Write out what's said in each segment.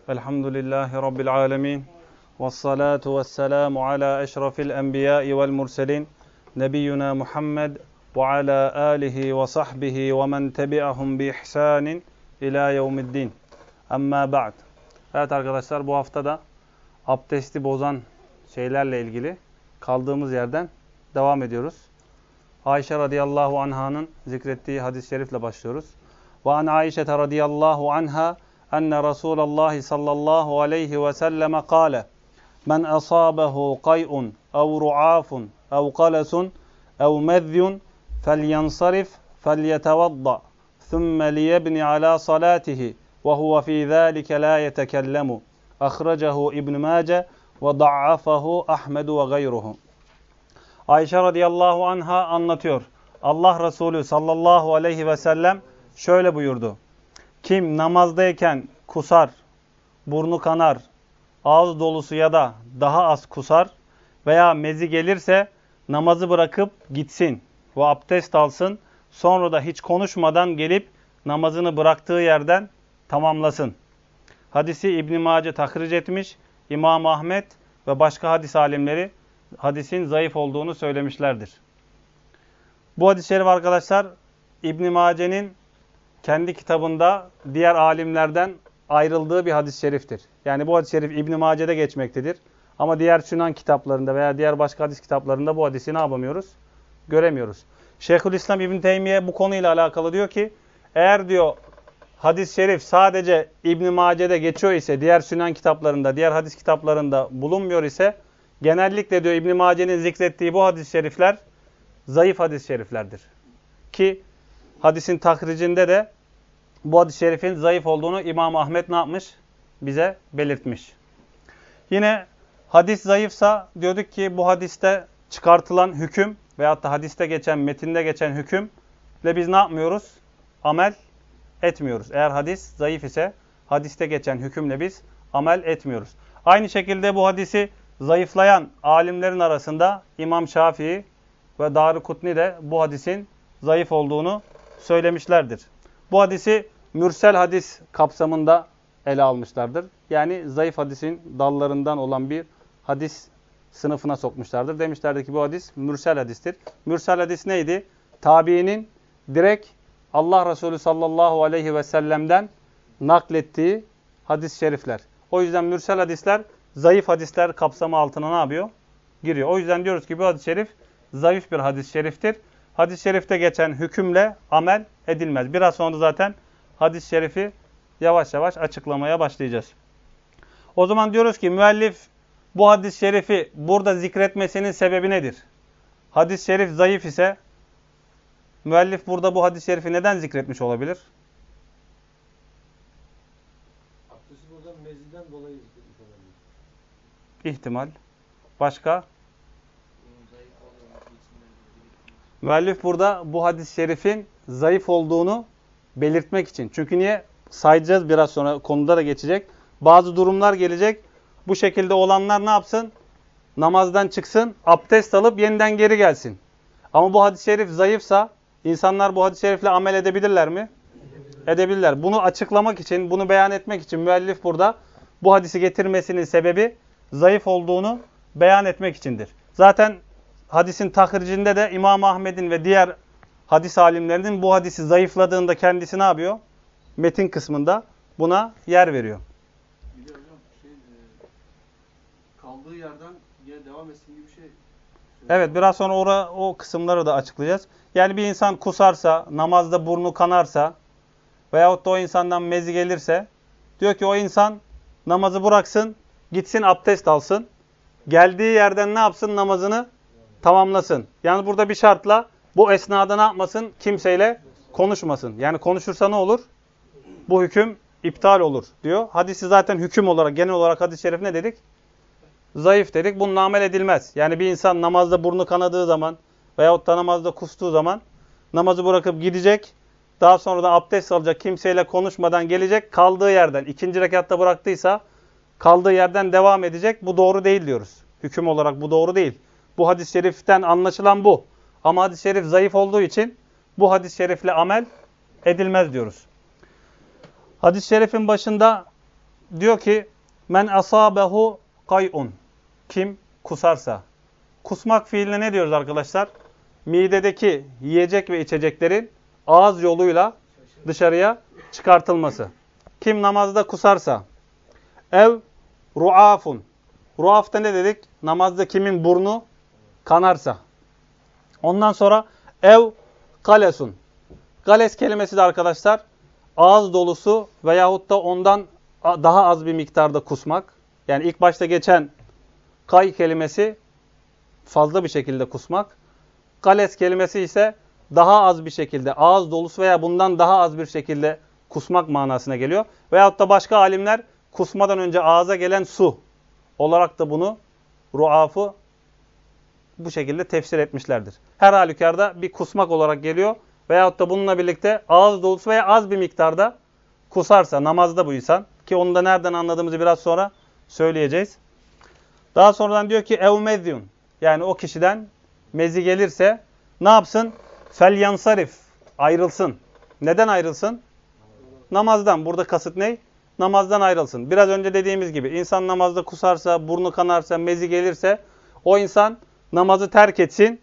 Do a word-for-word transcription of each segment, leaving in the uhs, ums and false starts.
Elhamdülillahi Rabbil alemin. Vessalatu vesselamu ala eşrafil enbiyai vel murselin. Nebiyyuna Muhammed ve ala alihi ve sahbihi ve men tebi'ahum bi ihsanin ila yevmiddin. Amma ba'd. Evet arkadaşlar, bu hafta da abdesti bozan şeylerle ilgili kaldığımız yerden devam ediyoruz. Ayşe radıyallahu anha'nın zikrettiği hadis-i şerifle başlıyoruz. Ve an Ayşe radıyallahu anha enne Resulallah sallallahu aleyhi ve selleme kâle: Men asâbehu kay'un ev ru'afun ev kalesun ev mezyun felyansarif felyetevadda thumme liyebni ala salatihi ve huve fî zâlike lâ yetekellemu. Ahracehu İbn Mace ve da'afahu Ahmed ve gayruhu. Ayşe radıyallahu anha anlatıyor. Allah Resulü sallallahu aleyhi ve sellem şöyle buyurdu: Kim namazdayken kusar, burnu kanar, ağız dolusu ya da daha az kusar veya mezi gelirse namazı bırakıp gitsin ve abdest alsın. Sonra da hiç konuşmadan gelip namazını bıraktığı yerden tamamlasın. Hadisi İbn Mace tahric etmiş. İmam Ahmed ve başka hadis alimleri hadisin zayıf olduğunu söylemişlerdir. Bu hadis-i şerif arkadaşlar İbn Mace'nin kendi kitabında diğer alimlerden ayrıldığı bir hadis-i şeriftir. Yani bu hadis-i şerif İbn Mace'de geçmektedir. Ama diğer Sünan kitaplarında veya diğer başka hadis kitaplarında bu hadisi ne yapamıyoruz? Göremiyoruz. Şeyhülislam İbn Teymiye bu konuyla alakalı diyor ki, eğer diyor hadis-i şerif sadece İbn Mace'de geçiyor ise, diğer Sünan kitaplarında, diğer hadis kitaplarında bulunmuyor ise, genellikle diyor İbn Mace'nin zikrettiği bu hadis-i şerifler zayıf hadis-i şeriflerdir. Ki hadisin tahricinde de bu hadis-i şerifin zayıf olduğunu İmam Ahmed ne yapmış? Bize belirtmiş. Yine hadis zayıfsa diyorduk ki bu hadiste çıkartılan hüküm veyahut da hadiste geçen, metinde geçen hükümle biz ne yapmıyoruz? Amel etmiyoruz. Eğer hadis zayıf ise hadiste geçen hükümle biz amel etmiyoruz. Aynı şekilde bu hadisi zayıflayan alimlerin arasında İmam Şafii ve Darukutni de bu hadisin zayıf olduğunu söylemişlerdir. Bu hadisi mürsel hadis kapsamında ele almışlardır. Yani zayıf hadisin dallarından olan bir hadis sınıfına sokmuşlardır. Demişlerdi ki bu hadis mürsel hadistir. Mürsel hadis neydi? Tabiinin direkt Allah Resulü sallallahu aleyhi ve sellem'den naklettiği hadis-i şerifler. O yüzden mürsel hadisler zayıf hadisler kapsamı altına ne yapıyor? Giriyor. O yüzden diyoruz ki bu hadis-i şerif zayıf bir hadis-i şeriftir. Hadis-i şerifte geçen hükümle amel edilmez. Biraz sonra zaten hadis-i şerifi yavaş yavaş açıklamaya başlayacağız. O zaman diyoruz ki müellif bu hadis-i şerifi burada zikretmesinin sebebi nedir? Hadis-i şerif zayıf ise müellif burada bu hadis-i şerifi neden zikretmiş olabilir? Abdesti bozan meziden dolayı zikretmiş olabilir. İhtimal. Başka? Müellif burada bu hadis-i şerifin zayıf olduğunu belirtmek için. Çünkü niye? Sayacağız biraz sonra, konuda da geçecek. Bazı durumlar gelecek. Bu şekilde olanlar ne yapsın? Namazdan çıksın, abdest alıp yeniden geri gelsin. Ama bu hadis-i şerif zayıfsa insanlar bu hadis-i şerifle amel edebilirler mi? Edebilirler. Bunu açıklamak için, bunu beyan etmek için müellif burada bu hadisi getirmesinin sebebi zayıf olduğunu beyan etmek içindir. Zaten hadisin tahricinde de İmam Ahmed'in ve diğer hadis alimlerinin bu hadisi zayıfladığında kendisi ne yapıyor? Metin kısmında buna yer veriyor. Bir de hocam şey, e, kaldığı yerden yine devam etsin gibi bir şey. Evet, biraz sonra ora, o kısımları da açıklayacağız. Yani bir insan kusarsa, namazda burnu kanarsa veyahut da o insandan mezi gelirse, diyor ki o insan namazı bıraksın, gitsin abdest alsın. Geldiği yerden ne yapsın? Namazını tamamlasın. Yani burada bir şartla bu esnada ne yapmasın? Kimseyle konuşmasın. Yani konuşursa ne olur? Bu hüküm iptal olur diyor. Hadisi zaten hüküm olarak, genel olarak hadis-i şerif ne dedik? Zayıf dedik. Bununla amel edilmez. Yani bir insan namazda burnu kanadığı zaman veyahut da namazda kustuğu zaman namazı bırakıp gidecek. Daha sonra da abdest alacak. Kimseyle konuşmadan gelecek. Kaldığı yerden, ikinci rekatta bıraktıysa kaldığı yerden devam edecek. Bu doğru değil diyoruz. Hüküm olarak bu doğru değil. Bu hadis-i şeriften anlaşılan bu. Ama hadis-i şerif zayıf olduğu için bu hadis-i şerifle amel edilmez diyoruz. Hadis-i şerifin başında diyor ki men asabehu kay'un. Kim kusarsa. Kusmak fiiline ne diyoruz arkadaşlar? Midedeki yiyecek ve içeceklerin ağız yoluyla dışarıya çıkartılması. Kim namazda kusarsa. Ev ruafun. Ruafta ne dedik? Namazda kimin burnu kanarsa. Ondan sonra ev galesun. Gales kelimesi de arkadaşlar ağız dolusu veyahut da ondan daha az bir miktarda kusmak. Yani ilk başta geçen kay kelimesi fazla bir şekilde kusmak. Gales kelimesi ise daha az bir şekilde ağız dolusu veya bundan daha az bir şekilde kusmak manasına geliyor. Veyahut da başka alimler kusmadan önce ağza gelen su olarak da bunu ruafı bu şekilde tefsir etmişlerdir. Her halükarda bir kusmak olarak geliyor. Veyahut da bununla birlikte ağız dolusu veya az bir miktarda kusarsa namazda bu insan. Ki onu da nereden anladığımızı biraz sonra söyleyeceğiz. Daha sonradan diyor ki evmezyun. Yani o kişiden mezi gelirse ne yapsın? Felyansarif. Ayrılsın. Neden ayrılsın? Namazdan. Burada kasıt ne? Namazdan ayrılsın. Biraz önce dediğimiz gibi insan namazda kusarsa, burnu kanarsa, mezi gelirse o insan namazı terk etsin.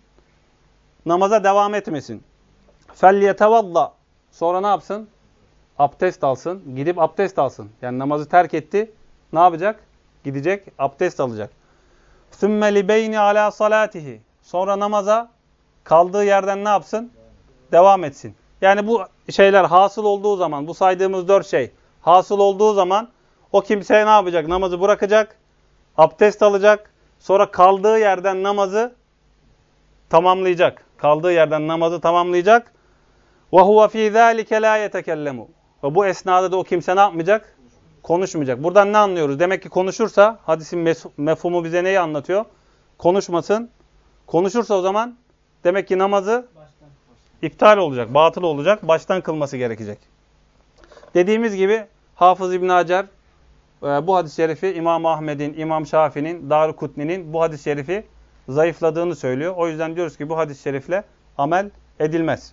Namaza devam etmesin. Felyetevalla. Sonra ne yapsın? Abdest alsın. Gidip abdest alsın. Yani namazı terk etti. Ne yapacak? Gidecek, abdest alacak. Sümme libeyni ala salatihi. Sonra namaza kaldığı yerden ne yapsın? Devam etsin. Yani bu şeyler hasıl olduğu zaman, bu saydığımız dört şey hasıl olduğu zaman o kimse ne yapacak? Namazı bırakacak, abdest alacak. Sonra kaldığı yerden namazı tamamlayacak. Kaldığı yerden namazı tamamlayacak. وَهُوَ ف۪ي ذَٰلِكَ لَا يَتَكَلَّمُ. Ve bu esnada da o kimse ne yapmayacak? Konuşmayacak. Buradan ne anlıyoruz? Demek ki konuşursa, hadisin mefhumu bize neyi anlatıyor? Konuşmasın. Konuşursa o zaman demek ki namazı iptal olacak, batıl olacak, baştan kılması gerekecek. Dediğimiz gibi Hafız İbn Hacer bu hadis-i şerifi İmam Ahmed'in, İmam Şafii'nin, Darukutni'nin bu hadis-i şerifi zayıfladığını söylüyor. O yüzden diyoruz ki bu hadis-i şerifle amel edilmez.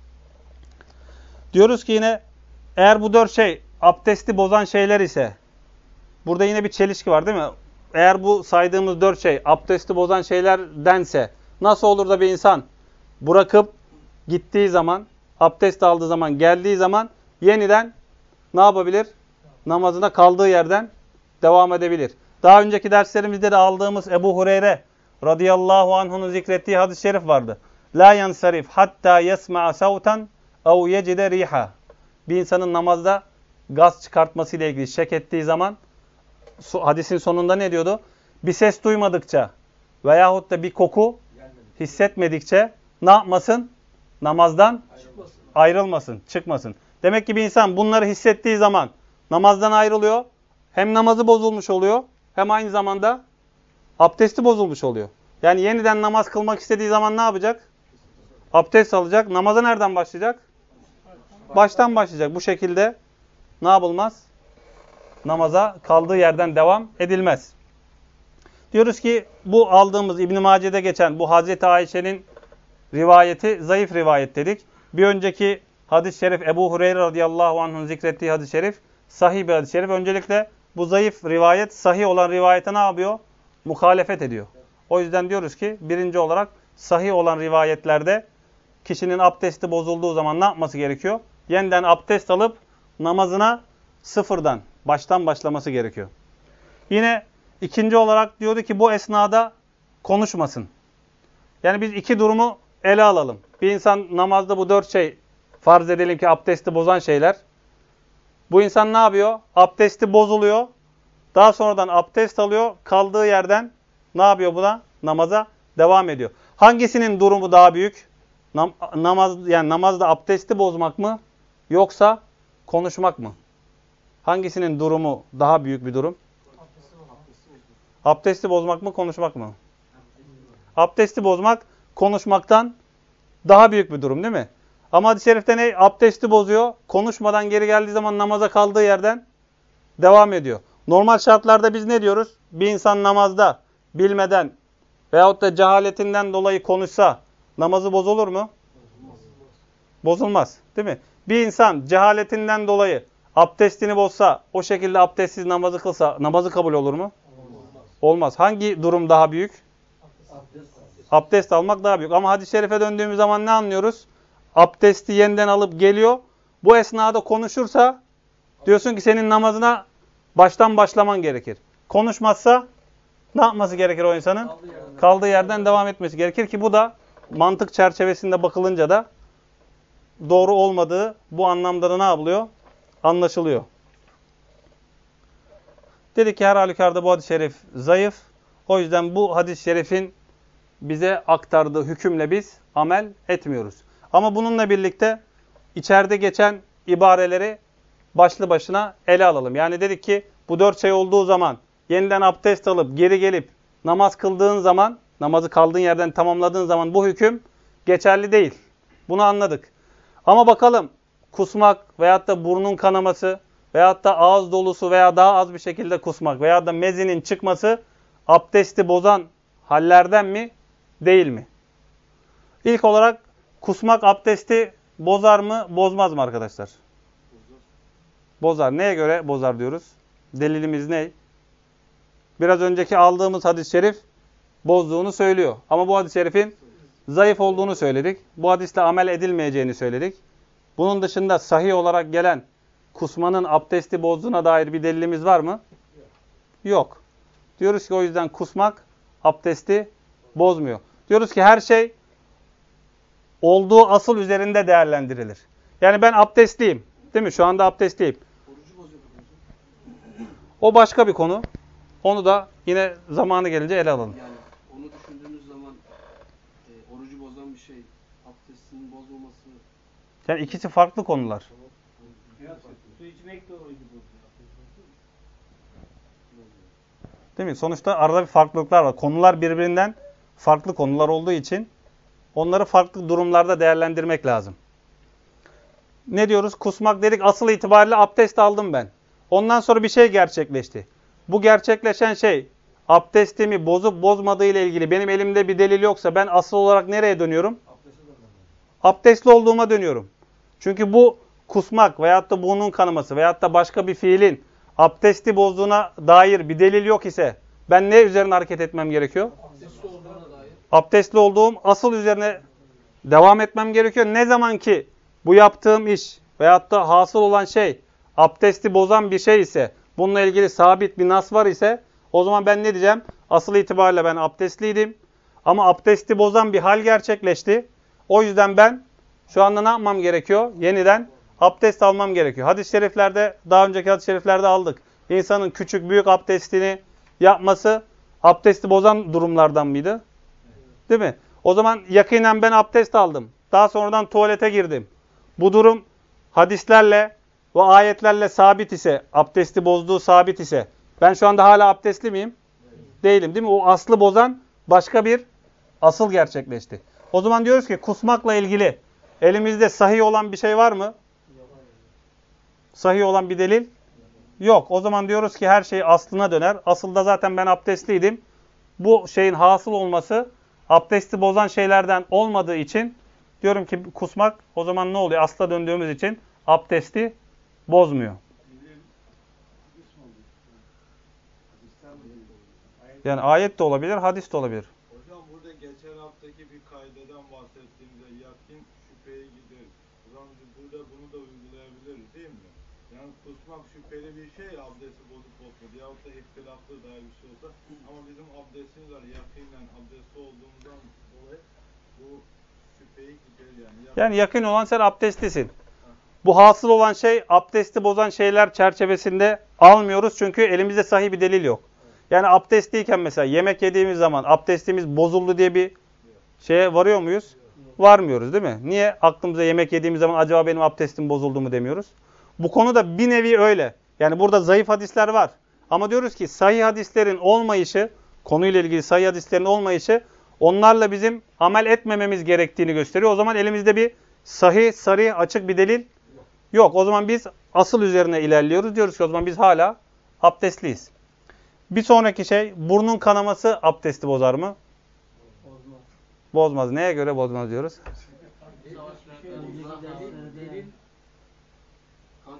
Diyoruz ki yine eğer bu dört şey abdesti bozan şeyler ise burada yine bir çelişki var değil mi? Eğer bu saydığımız dört şey abdesti bozan şeylerdense nasıl olur da bir insan bırakıp gittiği zaman, abdest aldığı zaman, geldiği zaman yeniden ne yapabilir? Namazına kaldığı yerden devam edebilir. Daha önceki derslerimizde de aldığımız Ebu Hureyre radıyallahu anh'un zikrettiği hadis-i şerif vardı. La yansarif hatta yesma'a savtan ev yecide riha. Bir insanın namazda gaz çıkartmasıyla ilgili şek ettiği zaman hadisin sonunda ne diyordu? Bir ses duymadıkça veyahut da bir koku hissetmedikçe ne yapmasın? Namazdan çıkmasın. Ayrılmasın, çıkmasın. Demek ki bir insan bunları hissettiği zaman namazdan ayrılıyor. Hem namazı bozulmuş oluyor, hem aynı zamanda abdesti bozulmuş oluyor. Yani yeniden namaz kılmak istediği zaman ne yapacak? Abdest alacak. Namaza nereden başlayacak? Baştan başlayacak. Bu şekilde ne yapılmaz? Namaza kaldığı yerden devam edilmez. Diyoruz ki bu aldığımız İbn-i Mace'de geçen bu Hazreti Ayşe'nin rivayeti zayıf rivayet dedik. Bir önceki hadis-i şerif Ebu Hureyre radıyallahu anh'ın zikrettiği hadis-i şerif sahih bir hadis-i şerif. Öncelikle bu zayıf rivayet sahih olan rivayete ne yapıyor? Muhalefet ediyor. O yüzden diyoruz ki birinci olarak sahih olan rivayetlerde kişinin abdesti bozulduğu zaman ne yapması gerekiyor? Yeniden abdest alıp namazına sıfırdan, baştan başlaması gerekiyor. Yine ikinci olarak diyordu ki bu esnada konuşmasın. Yani biz iki durumu ele alalım. Bir insan namazda bu dört şey farz edelim ki abdesti bozan şeyler. Bu insan ne yapıyor? Abdesti bozuluyor. Daha sonradan abdest alıyor. Kaldığı yerden ne yapıyor buna? Namaza devam ediyor. Hangisinin durumu daha büyük? Nam namaz yani namazda abdesti bozmak mı yoksa konuşmak mı? Hangisinin durumu daha büyük bir durum? Abdesti bozmak mı, konuşmak mı? Abdesti bozmak konuşmaktan daha büyük bir durum değil mi? Ama hadis-i şerifte ne? Abdesti bozuyor. Konuşmadan geri geldiği zaman namaza kaldığı yerden devam ediyor. Normal şartlarda biz ne diyoruz? Bir insan namazda bilmeden veyahut da cehaletinden dolayı konuşsa namazı bozulur mu? Bozulmaz. Bozulmaz. Değil mi? Bir insan cehaletinden dolayı abdestini bozsa, o şekilde abdestsiz namazı kılsa namazı kabul olur mu? Olmaz. Olmaz. Hangi durum daha büyük? Abdest. Abdest almak daha büyük. Ama hadis-i şerife döndüğümüz zaman ne anlıyoruz? Abdesti yeniden alıp geliyor. Bu esnada konuşursa diyorsun ki senin namazına baştan başlaman gerekir. Konuşmazsa ne yapması gerekir o insanın? Kaldığı yerden, Kaldığı yerden devam etmesi gerekir ki bu da mantık çerçevesinde bakılınca da doğru olmadığı bu anlamda da ne yapılıyor? Anlaşılıyor. Dedik ki her halükarda bu hadis-i şerif zayıf. O yüzden bu hadis-i şerifin bize aktardığı hükümle biz amel etmiyoruz. Ama bununla birlikte içeride geçen ibareleri başlı başına ele alalım. Yani dedik ki bu dört şey olduğu zaman yeniden abdest alıp geri gelip namaz kıldığın zaman, namazı kaldığın yerden tamamladığın zaman bu hüküm geçerli değil. Bunu anladık. Ama bakalım kusmak veyahut da burnun kanaması veyahut da ağız dolusu veya daha az bir şekilde kusmak veyahut da mezinin çıkması abdesti bozan hallerden mi, değil mi? İlk olarak kusmak abdesti bozar mı, bozmaz mı arkadaşlar? Bozar. Neye göre bozar diyoruz? Delilimiz ne? Biraz önceki aldığımız hadis-i şerif bozduğunu söylüyor. Ama bu hadis-i şerifin zayıf olduğunu söyledik. Bu hadisle amel edilmeyeceğini söyledik. Bunun dışında sahih olarak gelen kusmanın abdesti bozduğuna dair bir delilimiz var mı? Yok. Diyoruz ki o yüzden kusmak abdesti bozmuyor. Diyoruz ki her şey olduğu asıl üzerinde değerlendirilir. Yani ben abdestliyim. Değil mi? Şu anda abdestliyim. orucu bozuyor hocam. O başka bir konu. Onu da yine zamanı gelince ele alalım. Yani onu düşündüğünüz zaman e, orucu bozan bir şey abdestinin bozulması. Yani ikisi farklı konular. Su içmek de orucu bozuyor. Değil mi? Sonuçta arada bir farklılıklar var. Konular birbirinden farklı konular olduğu için onları farklı durumlarda değerlendirmek lazım. Ne diyoruz? Kusmak dedik. Asıl itibariyle abdest aldım ben. Ondan sonra bir şey gerçekleşti. Bu gerçekleşen şey abdestimi bozup bozmadığı ile ilgili benim elimde bir delil yoksa ben asıl olarak nereye dönüyorum? Abdestli olduğuma dönüyorum. Çünkü bu kusmak veyahut da burnun kanaması veyahut da başka bir fiilin abdesti bozduğuna dair bir delil yok ise ben ne üzerine hareket etmem gerekiyor? Abdestli olduğuna dair. Abdestli olduğum asıl üzerine devam etmem gerekiyor. Ne zaman ki bu yaptığım iş veyahut da hasıl olan şey abdesti bozan bir şey ise, bununla ilgili sabit bir nas var ise o zaman ben ne diyeceğim? Asıl itibariyle ben abdestliydim ama abdesti bozan bir hal gerçekleşti. O yüzden ben şu anda ne yapmam gerekiyor? Yeniden abdest almam gerekiyor. Hadis-i şeriflerde, daha önceki hadis-i şeriflerde aldık. İnsanın küçük büyük abdestini yapması abdesti bozan durumlardan mıydı? Değil mi? O zaman yakinen ben abdest aldım. Daha sonradan tuvalete girdim. Bu durum hadislerle ve ayetlerle sabit ise, abdesti bozduğu sabit ise ben şu anda hala abdestli miyim? Değilim, değil mi? O aslı bozan başka bir asıl gerçekleşti. O zaman diyoruz ki kusmakla ilgili elimizde sahih olan bir şey var mı? Sahih olan bir delil yok. O zaman diyoruz ki her şey aslına döner. Asılda zaten ben abdestliydim. Bu şeyin hasıl olması abdesti bozan şeylerden olmadığı için diyorum ki kusmak o zaman ne oluyor? Asla döndüğümüz için abdesti bozmuyor. Yani ayet de olabilir, hadis de olabilir. Hocam burada geçen haftaki bir kaydeden bahsettiğimizde yakin şüpheye gider. O zaman biz burada bunu da uygulayabiliriz değil mi? Yani kusmak şüpheli bir şey abdesti bozup bozmadı. Yahut da ihtilaflı dair bir şey olsa. Ama bizim abdestimiz var yakinen abdestli olduğumuzdan dolayı bu şüpheye gider yani. Yakin... Yani yakın olan sen abdestlisin. Bu hasıl olan şey abdesti bozan şeyler çerçevesinde almıyoruz. Çünkü elimizde sahih bir delil yok. Yani abdestliyken mesela yemek yediğimiz zaman abdestimiz bozuldu diye bir şeye varıyor muyuz? Varmıyoruz değil mi? Niye aklımıza yemek yediğimiz zaman acaba benim abdestim bozuldu mu demiyoruz? Bu konuda bir nevi öyle. Yani burada zayıf hadisler var. Ama diyoruz ki sahih hadislerin olmayışı, konuyla ilgili sahih hadislerin olmayışı onlarla bizim amel etmememiz gerektiğini gösteriyor. O zaman elimizde bir sahih, sarih, açık bir delil yok. O zaman biz asıl üzerine ilerliyoruz. Diyoruz ki o zaman biz hala abdestliyiz. Bir sonraki şey, burnun kanaması abdesti bozar mı? Bozmaz. Bozmaz. Neye göre bozmaz diyoruz? Delil kan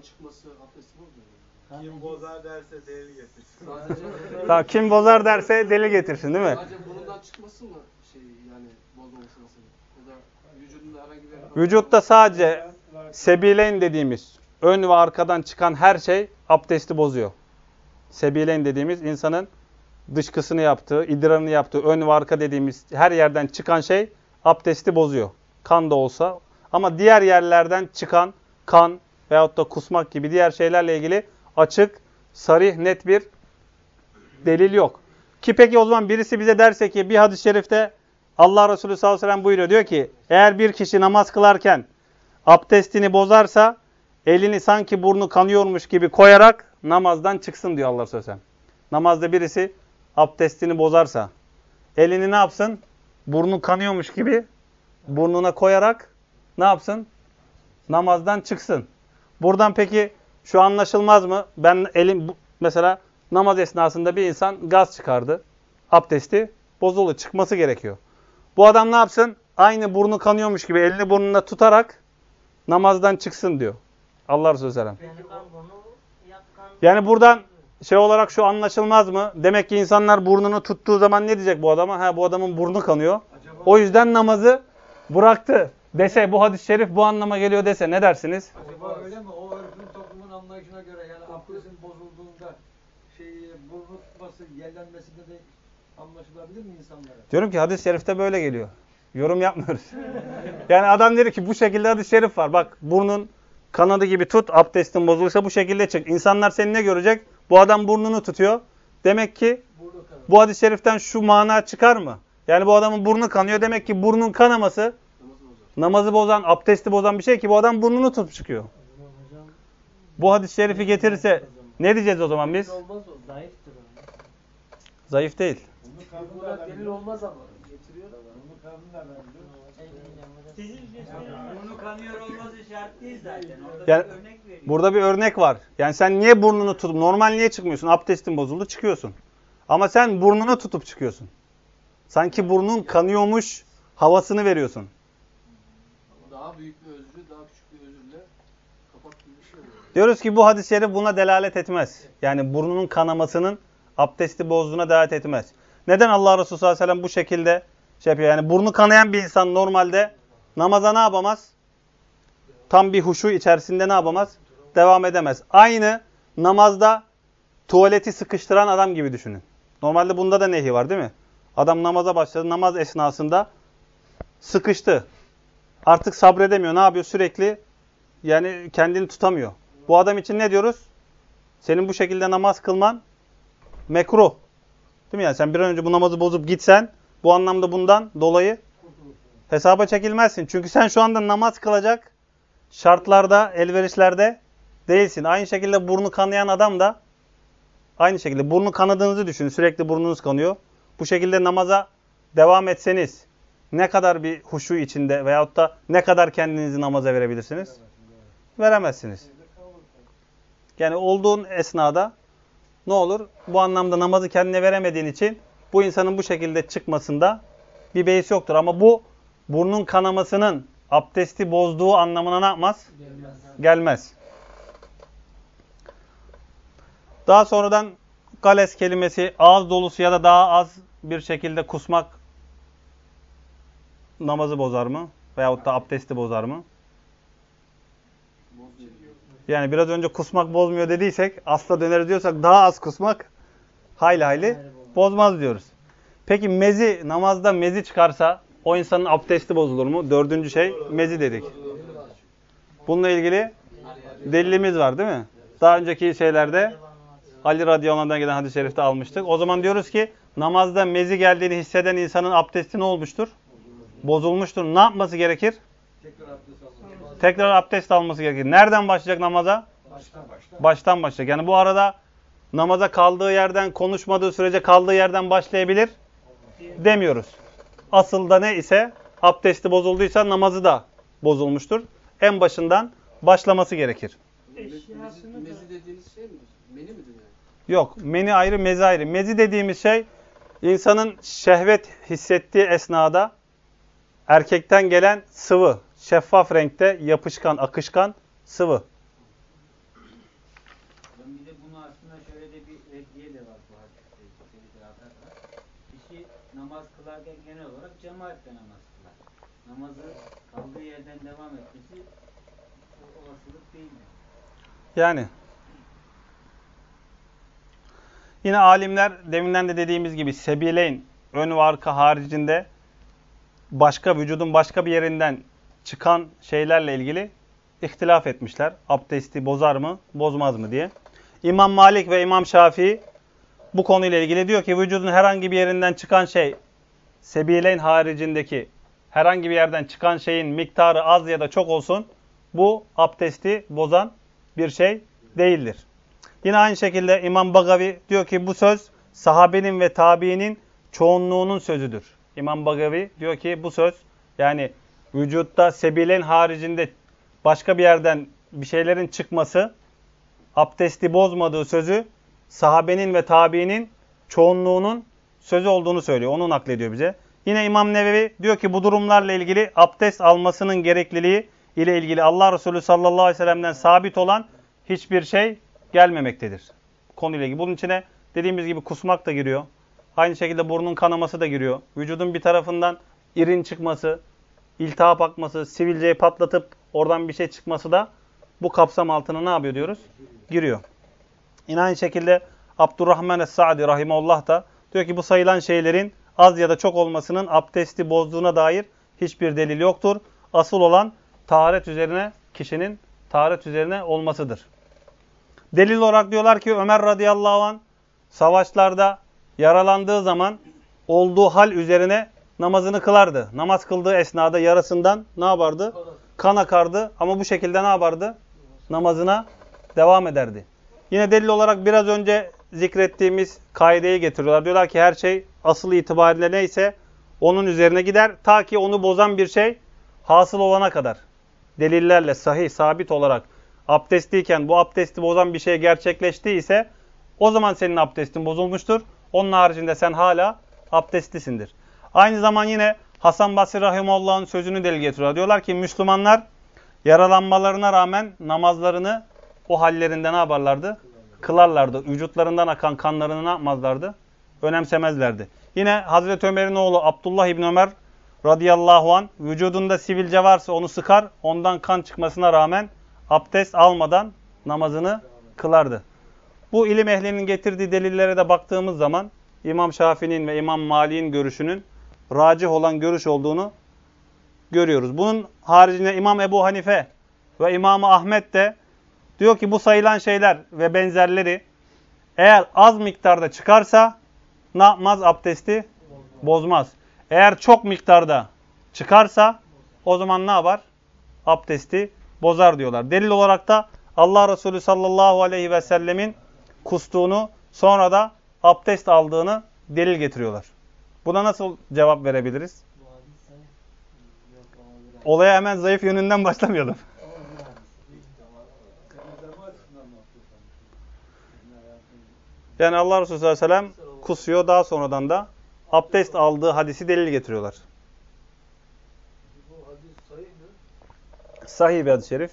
çıkması abdesti bozmuyor mu? Kim bozar derse delil getirsin. Sadece, Tamam, kim bozar derse deli getirsin değil mi? sadece burundan çıkması mı şey yani bozmaması mesela? Ya da vücudunda herhangi bir... Vücutta sadece sebileyn dediğimiz ön ve arkadan çıkan her şey abdesti bozuyor. Sebileyn dediğimiz insanın dışkısını yaptığı, idrarını yaptığı ön ve arka dediğimiz her yerden çıkan şey abdesti bozuyor. Kan da olsa. Ama diğer yerlerden çıkan kan veyahut da kusmak gibi diğer şeylerle ilgili açık, sarih, net bir delil yok. Ki peki o zaman birisi bize derse ki bir hadis-i şerifte Allah Resulü sallallahu aleyhi ve sellem buyuruyor. Diyor ki eğer bir kişi namaz kılarken abdestini bozarsa elini sanki burnu kanıyormuş gibi koyarak namazdan çıksın diyor Allah Resulü sallallahu aleyhi ve sellem. Namazda birisi abdestini bozarsa elini ne yapsın? Burnu kanıyormuş gibi burnuna koyarak ne yapsın? Namazdan çıksın. Buradan peki şu anlaşılmaz mı? Ben elim mesela namaz esnasında bir insan gaz çıkardı. Abdesti bozuldu. Çıkması gerekiyor. Bu adam ne yapsın? Aynı burnu kanıyormuş gibi elini burnunda tutarak namazdan çıksın diyor. Allah Resulü sallallahu aleyhi ve sellem. Yani buradan şey olarak şu anlaşılmaz mı? Demek ki insanlar burnunu tuttuğu zaman ne diyecek bu adama? Ha, bu adamın burnu kanıyor. O yüzden namazı bıraktı dese, bu hadis-i şerif bu anlama geliyor dese ne dersiniz? Acaba öyle mi? O örfün toplumun anlayışına göre yani abdestin bozulduğunda şey burnu tutması, yerlenmesinde de anlaşılabilir mi insanlara? Diyorum ki hadis-i şerifte böyle geliyor. Yorum yapmıyoruz. Yani adam dedi ki bu şekilde hadis-i şerif var. Bak burnun kanadı gibi tut, abdestin bozulursa bu şekilde çık. İnsanlar seni ne görecek? Bu adam burnunu tutuyor. Demek ki bu hadis-i şeriften şu mana çıkar mı? Yani bu adamın burnu kanıyor. Demek ki burnun kanaması namazı bozan, abdesti bozan bir şey ki bu adam burnunu tutup çıkıyor. Bu hadis-i şerifi getirirse ne diyeceğiz o zaman biz? Zayıftır o. Zayıf değil. Buna delil olmaz ama. Getiriyor ama. Bunu karnı nereden biliyor? Sizin burnu kanıyor olması şart değil zaten. Orada Yani bir örnek veriyor. burada bir örnek var. Yani sen niye burnunu tutup, normal niye çıkmıyorsun? Abdestin bozuldu, çıkıyorsun. Ama sen burnunu tutup çıkıyorsun. Sanki burnun kanıyormuş havasını veriyorsun. Daha büyük bir özrü, daha küçük bir özürle kapak gibi bir şey oluyor. Diyoruz ki bu hadis-i şerif buna delalet etmez. Yani burnunun kanamasının abdesti bozduğuna delalet etmez. Neden Allah Resulü sallallahu aleyhi ve sellem bu şekilde şey yapıyor? Yani burnu kanayan bir insan normalde namaza ne yapamaz? Tam bir huşu içerisinde ne yapamaz? Devam edemez. Aynı namazda tuvaleti sıkıştıran adam gibi düşünün. Normalde bunda da nehi var değil mi? Adam namaza başladı. Namaz esnasında sıkıştı. Artık sabredemiyor. Ne yapıyor? Sürekli yani kendini tutamıyor. Bu adam için ne diyoruz? Senin bu şekilde namaz kılman mekruh. Değil mi yani? Sen bir an önce bu namazı bozup gitsen bu anlamda bundan dolayı hesaba çekilmezsin. Çünkü sen şu anda namaz kılacak şartlarda, elverişlerde değilsin. Aynı şekilde burnu kanayan adam da aynı şekilde burnu kanadığınızı düşünün. Sürekli burnunuz kanıyor. Bu şekilde namaza devam etseniz ne kadar bir huşu içinde veyahut da ne kadar kendinizi namaza verebilirsiniz? Veremezsiniz. Yani olduğun esnada ne olur? Bu anlamda namazı kendine veremediğin için bu insanın bu şekilde çıkmasında bir beis yoktur. Ama bu burnun kanamasının abdesti bozduğu anlamına ne yapmaz? Gelmez. Gelmez. Daha sonradan gales kelimesi ağız dolusu ya da daha az bir şekilde kusmak namazı bozar mı? Veyahut da abdesti bozar mı? Yani biraz önce kusmak bozmuyor dediysek, asla döneriz diyorsak daha az kusmak hayli hayli bozmaz diyoruz. Peki mezi, namazda mezi çıkarsa o insanın abdesti bozulur mu? Dördüncü şey mezi dedik. Bununla ilgili delilimiz var değil mi? Daha önceki şeylerde Ali radıyallahu anh'dan gelen hadis-i şerifte almıştık. O zaman diyoruz ki namazda mezi geldiğini hisseden insanın abdesti ne olmuştur? Bozulmuştur. Ne yapması gerekir? Tekrar abdest almak. Tekrar abdest alması gerekir. Nereden başlayacak namaza? Baştan baştan. Baştan başlayacak. Yani bu arada namaza kaldığı yerden, konuşmadığı sürece kaldığı yerden başlayabilir demiyoruz. Asıl da ne ise abdesti bozulduysa namazı da bozulmuştur. En başından başlaması gerekir. Mezi, mezi dediğiniz şey midir? Meni midir yani? Yok. Meni ayrı, mezi ayrı. Mezi dediğimiz şey insanın şehvet hissettiği esnada erkekten gelen sıvı. Şeffaf renkte, yapışkan, akışkan sıvı. aslında şöyle de bir reddiye de var bu hadiste. Kişi namaz kılarken genel olarak cemaatle namaz kılar. Namazı kaldığı yerden devam etmesi olasılık değil mi? Yani yine alimler deminden de dediğimiz gibi sebileyn, ön ve arka haricinde başka vücudun başka bir yerinden çıkan şeylerle ilgili ihtilaf etmişler. Abdesti bozar mı, bozmaz mı diye. İmam Malik ve İmam Şafii bu konuyla ilgili diyor ki vücudun herhangi bir yerinden çıkan şey, sebileyn haricindeki herhangi bir yerden çıkan şeyin miktarı az ya da çok olsun, bu abdesti bozan bir şey değildir. Yine aynı şekilde İmam Bagavi diyor ki bu söz sahabenin ve tabiinin çoğunluğunun sözüdür. İmam Bagavi diyor ki bu söz yani vücutta sebileyn haricinde başka bir yerden bir şeylerin çıkması abdesti bozmadığı sözü sahabenin ve tabiinin çoğunluğunun sözü olduğunu söylüyor. Onu naklediyor bize. Yine İmam Nevevi diyor ki bu durumlarla ilgili abdest almasının gerekliliği ile ilgili Allah Resulü sallallahu aleyhi ve sellem'den sabit olan hiçbir şey gelmemektedir. Konuyla ilgili. Bunun içine dediğimiz gibi kusmak da giriyor. Aynı şekilde burnun kanaması da giriyor. Vücudun bir tarafından irin çıkması, iltihap akması, sivilceyi patlatıp oradan bir şey çıkması da bu kapsam altına ne yapıyor diyoruz? Giriyor. Yine aynı şekilde Abdurrahman Es-Sa'di rahimahullah da diyor ki bu sayılan şeylerin az ya da çok olmasının abdesti bozduğuna dair hiçbir delil yoktur. Asıl olan taharet üzerine, kişinin taharet üzerine olmasıdır. Delil olarak diyorlar ki Ömer radıyallahu anh savaşlarda yaralandığı zaman olduğu hal üzerine namazını kılardı. Namaz kıldığı esnada yarasından ne yapardı? Kan akardı ama bu şekilde ne yapardı? Namazına devam ederdi. Yine delil olarak biraz önce zikrettiğimiz kaideyi getiriyorlar. Diyorlar ki her şey asıl itibariyle neyse onun üzerine gider. Ta ki onu bozan bir şey hasıl olana kadar. Delillerle sahih, sabit olarak abdestliyken bu abdesti bozan bir şey gerçekleştiyse o zaman senin abdestin bozulmuştur. Onun haricinde sen hala abdestlisindir. Aynı zaman yine Hasan Basri rahimahullah'ın sözünü delil getiriyorlar. Diyorlar ki Müslümanlar yaralanmalarına rağmen namazlarını o hallerinde ne yaparlardı? Kılarlardı. Vücutlarından akan kanlarını ne yapmazlardı? Önemsemezlerdi. Yine Hazreti Ömer'in oğlu Abdullah İbni Ömer radıyallahu anh vücudunda sivilce varsa onu sıkar. Ondan kan çıkmasına rağmen abdest almadan namazını kılardı. Bu ilim ehlinin getirdiği delillere de baktığımız zaman İmam Şafii'nin ve İmam Malik'in görüşünün racih olan görüş olduğunu görüyoruz. Bunun haricinde İmam Ebu Hanife ve İmam Ahmet de diyor ki bu sayılan şeyler ve benzerleri eğer az miktarda çıkarsa ne yapmaz? Abdesti bozmaz. Eğer çok miktarda çıkarsa o zaman ne yapar? Abdesti bozar diyorlar. Delil olarak da Allah Resulü sallallahu aleyhi ve sellemin kustuğunu sonra da abdest aldığını delil getiriyorlar. Buna nasıl cevap verebiliriz? Olaya hemen zayıf yönünden başlamayalım. Yani Allah Resulü sallallahu aleyhi ve sellem kusuyor, daha sonradan da abdest aldığı hadisi delil getiriyorlar. Bu hadis sahih mi? Sahih bir hadis-i şerif.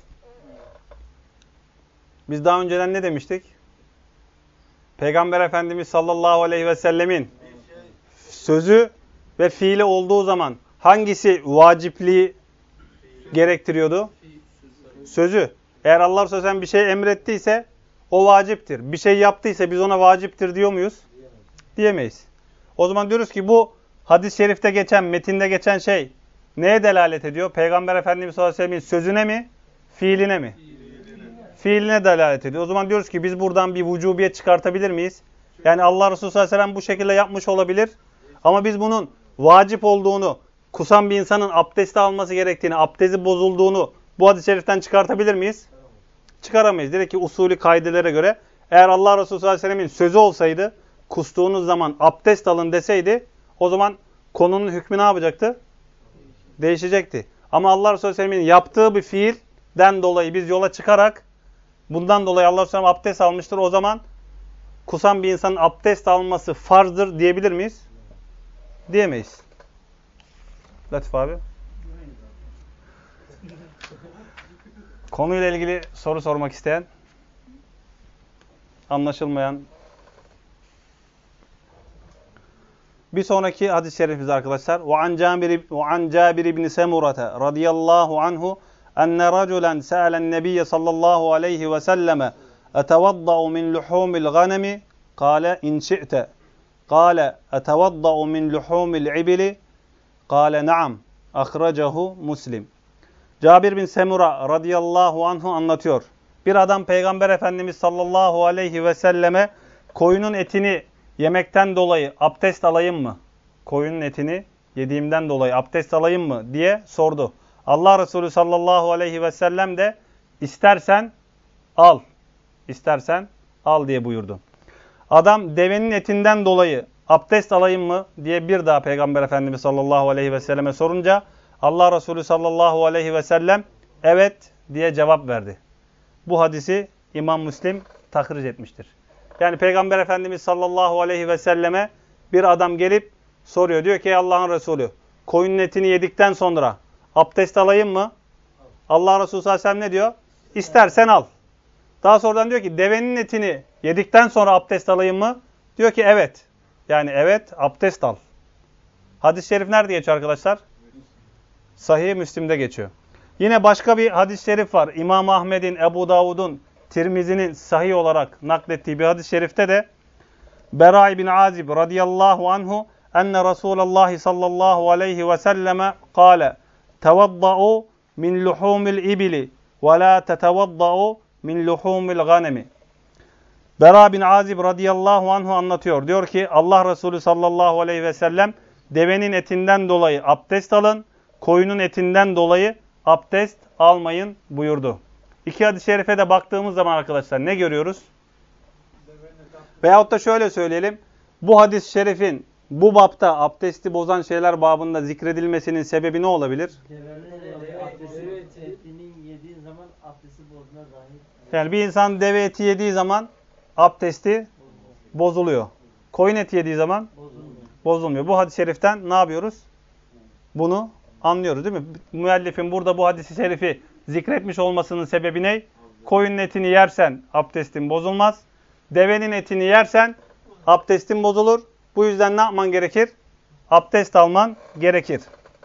Biz daha önceden ne demiştik? Peygamber Efendimiz sallallahu aleyhi ve sellemin sözü ve fiili olduğu zaman hangisi vacipliği gerektiriyordu? Sözü. Eğer Allah Resulü sallallahu aleyhi ve sellem bir şey emrettiyse o vaciptir. Bir şey yaptıysa biz ona vaciptir diyor muyuz? Diyemeyiz. O zaman diyoruz ki bu hadis-i şerifte geçen, metinde geçen şey neye delalet ediyor? Peygamber Efendimiz sallallahu aleyhi ve sellemin sözüne mi? Fiiline mi? Fiiline. Fiiline delalet ediyor. O zaman diyoruz ki biz buradan bir vücubiyet çıkartabilir miyiz? Yani Allah Resulü sallallahu aleyhi ve sellem bu şekilde yapmış olabilir. Ama biz bunun vacip olduğunu, kusan bir insanın abdesti alması gerektiğini, abdesti bozulduğunu bu hadis-i şeriften çıkartabilir miyiz? Çıkaramayız. Dedi ki usulü kaidelere göre eğer Allah Resulü sallallahu aleyhi ve sellemin sözü olsaydı kustuğunuz zaman abdest alın deseydi o zaman konunun hükmü ne yapacaktı? Değişecekti. Ama Allah Resulü sallallahu aleyhi ve sellemin yaptığı bir fiilden dolayı biz yola çıkarak bundan dolayı Allah Resulü sallallahu aleyhi ve sellem abdest almıştır. O zaman kusan bir insanın abdest alması farzdır diyebilir miyiz? Diyemeyiz. Latif abi. Konuyla ilgili soru sormak isteyen? anlaşılmayan. Bir sonraki hadis-i şerifimiz arkadaşlar. وَعَنْ جَابِرِ وَعَنْ جَابِرِ بْنِ سَمُرَةَ رَضِيَ اللّٰهُ عَنْهُ أَنَّ رَجُلًا سَأَلَ النَّبِيَّ صَلَّى اللّٰهُ عَلَيْهِ وَسَلَّمَ أَتَوَضَّأُ مِنْ لُحُومِ الْغَنَمِ قَالَ إِنْ شِئْتَ قَالَ أَتَوَضَّأُ مِنْ لُحُومِ الْعِبِلِ قَالَ نَعَمْ أَخْرَجَهُ Muslim. Cabir bin Semura radıyallahu anhu anlatıyor. Bir adam Peygamber Efendimiz sallallahu aleyhi ve selleme koyunun etini yemekten dolayı abdest alayım mı? Koyunun etini yediğimden dolayı abdest alayım mı diye sordu. Allah Resulü sallallahu aleyhi ve sellem de istersen al, istersen al diye buyurdu. Adam devenin etinden dolayı abdest alayım mı diye bir daha Peygamber Efendimiz sallallahu aleyhi ve selleme sorunca Allah Resulü sallallahu aleyhi ve sellem evet diye cevap verdi. Bu hadisi İmam Müslim tahric etmiştir. Yani Peygamber Efendimiz sallallahu aleyhi ve selleme bir adam gelip soruyor. Diyor ki ey Allah'ın Resulü koyunun etini yedikten sonra abdest alayım mı? Allah Resulü sallallahu aleyhi ve sellem ne diyor? İstersen al. Daha sonradan diyor ki devenin etini yedikten sonra abdest alayım mı? Diyor ki evet. Yani evet abdest al. Hadis-i şerif nerede geçiyor arkadaşlar? Sahih-i Müslim'de geçiyor. Yine başka bir hadis-i şerif var. İmam Ahmed'in, Ebu Davud'un, Tirmizi'nin sahih olarak naklettiği bir hadis-i şerifte de Bera bin Azib radıyallahu anhu enne Resulallah sallallahu aleyhi ve selleme kâle tevadda'u min luhumil ibili ve la tetevadda'u min luhumil ganemi. Bera bin Azib radıyallahu anhu anlatıyor. Diyor ki Allah Resulü sallallahu aleyhi ve sellem devenin etinden dolayı abdest alın, koyunun etinden dolayı abdest almayın buyurdu. İki hadis-i şerife de baktığımız zaman arkadaşlar ne görüyoruz? Veyahut da şöyle söyleyelim. Bu hadis-i şerifin bu bapta abdesti bozan şeyler babında zikredilmesinin sebebi ne olabilir? Etinin yediğin zaman abdesti bozulur dahi. Yani bir insan deve eti yediği zaman abdesti bozuluyor. Koyun eti yediği zaman Bozulmuyor. bozulmuyor. Bu hadis-i şeriften ne yapıyoruz? Bunu anlıyoruz değil mi? Müellifin burada bu hadis-i şerifi zikretmiş olmasının sebebi ne? Koyunun etini yersen abdestin bozulmaz. Devenin etini yersen abdestin bozulur. Bu yüzden ne yapman gerekir? Abdest alman gerekir.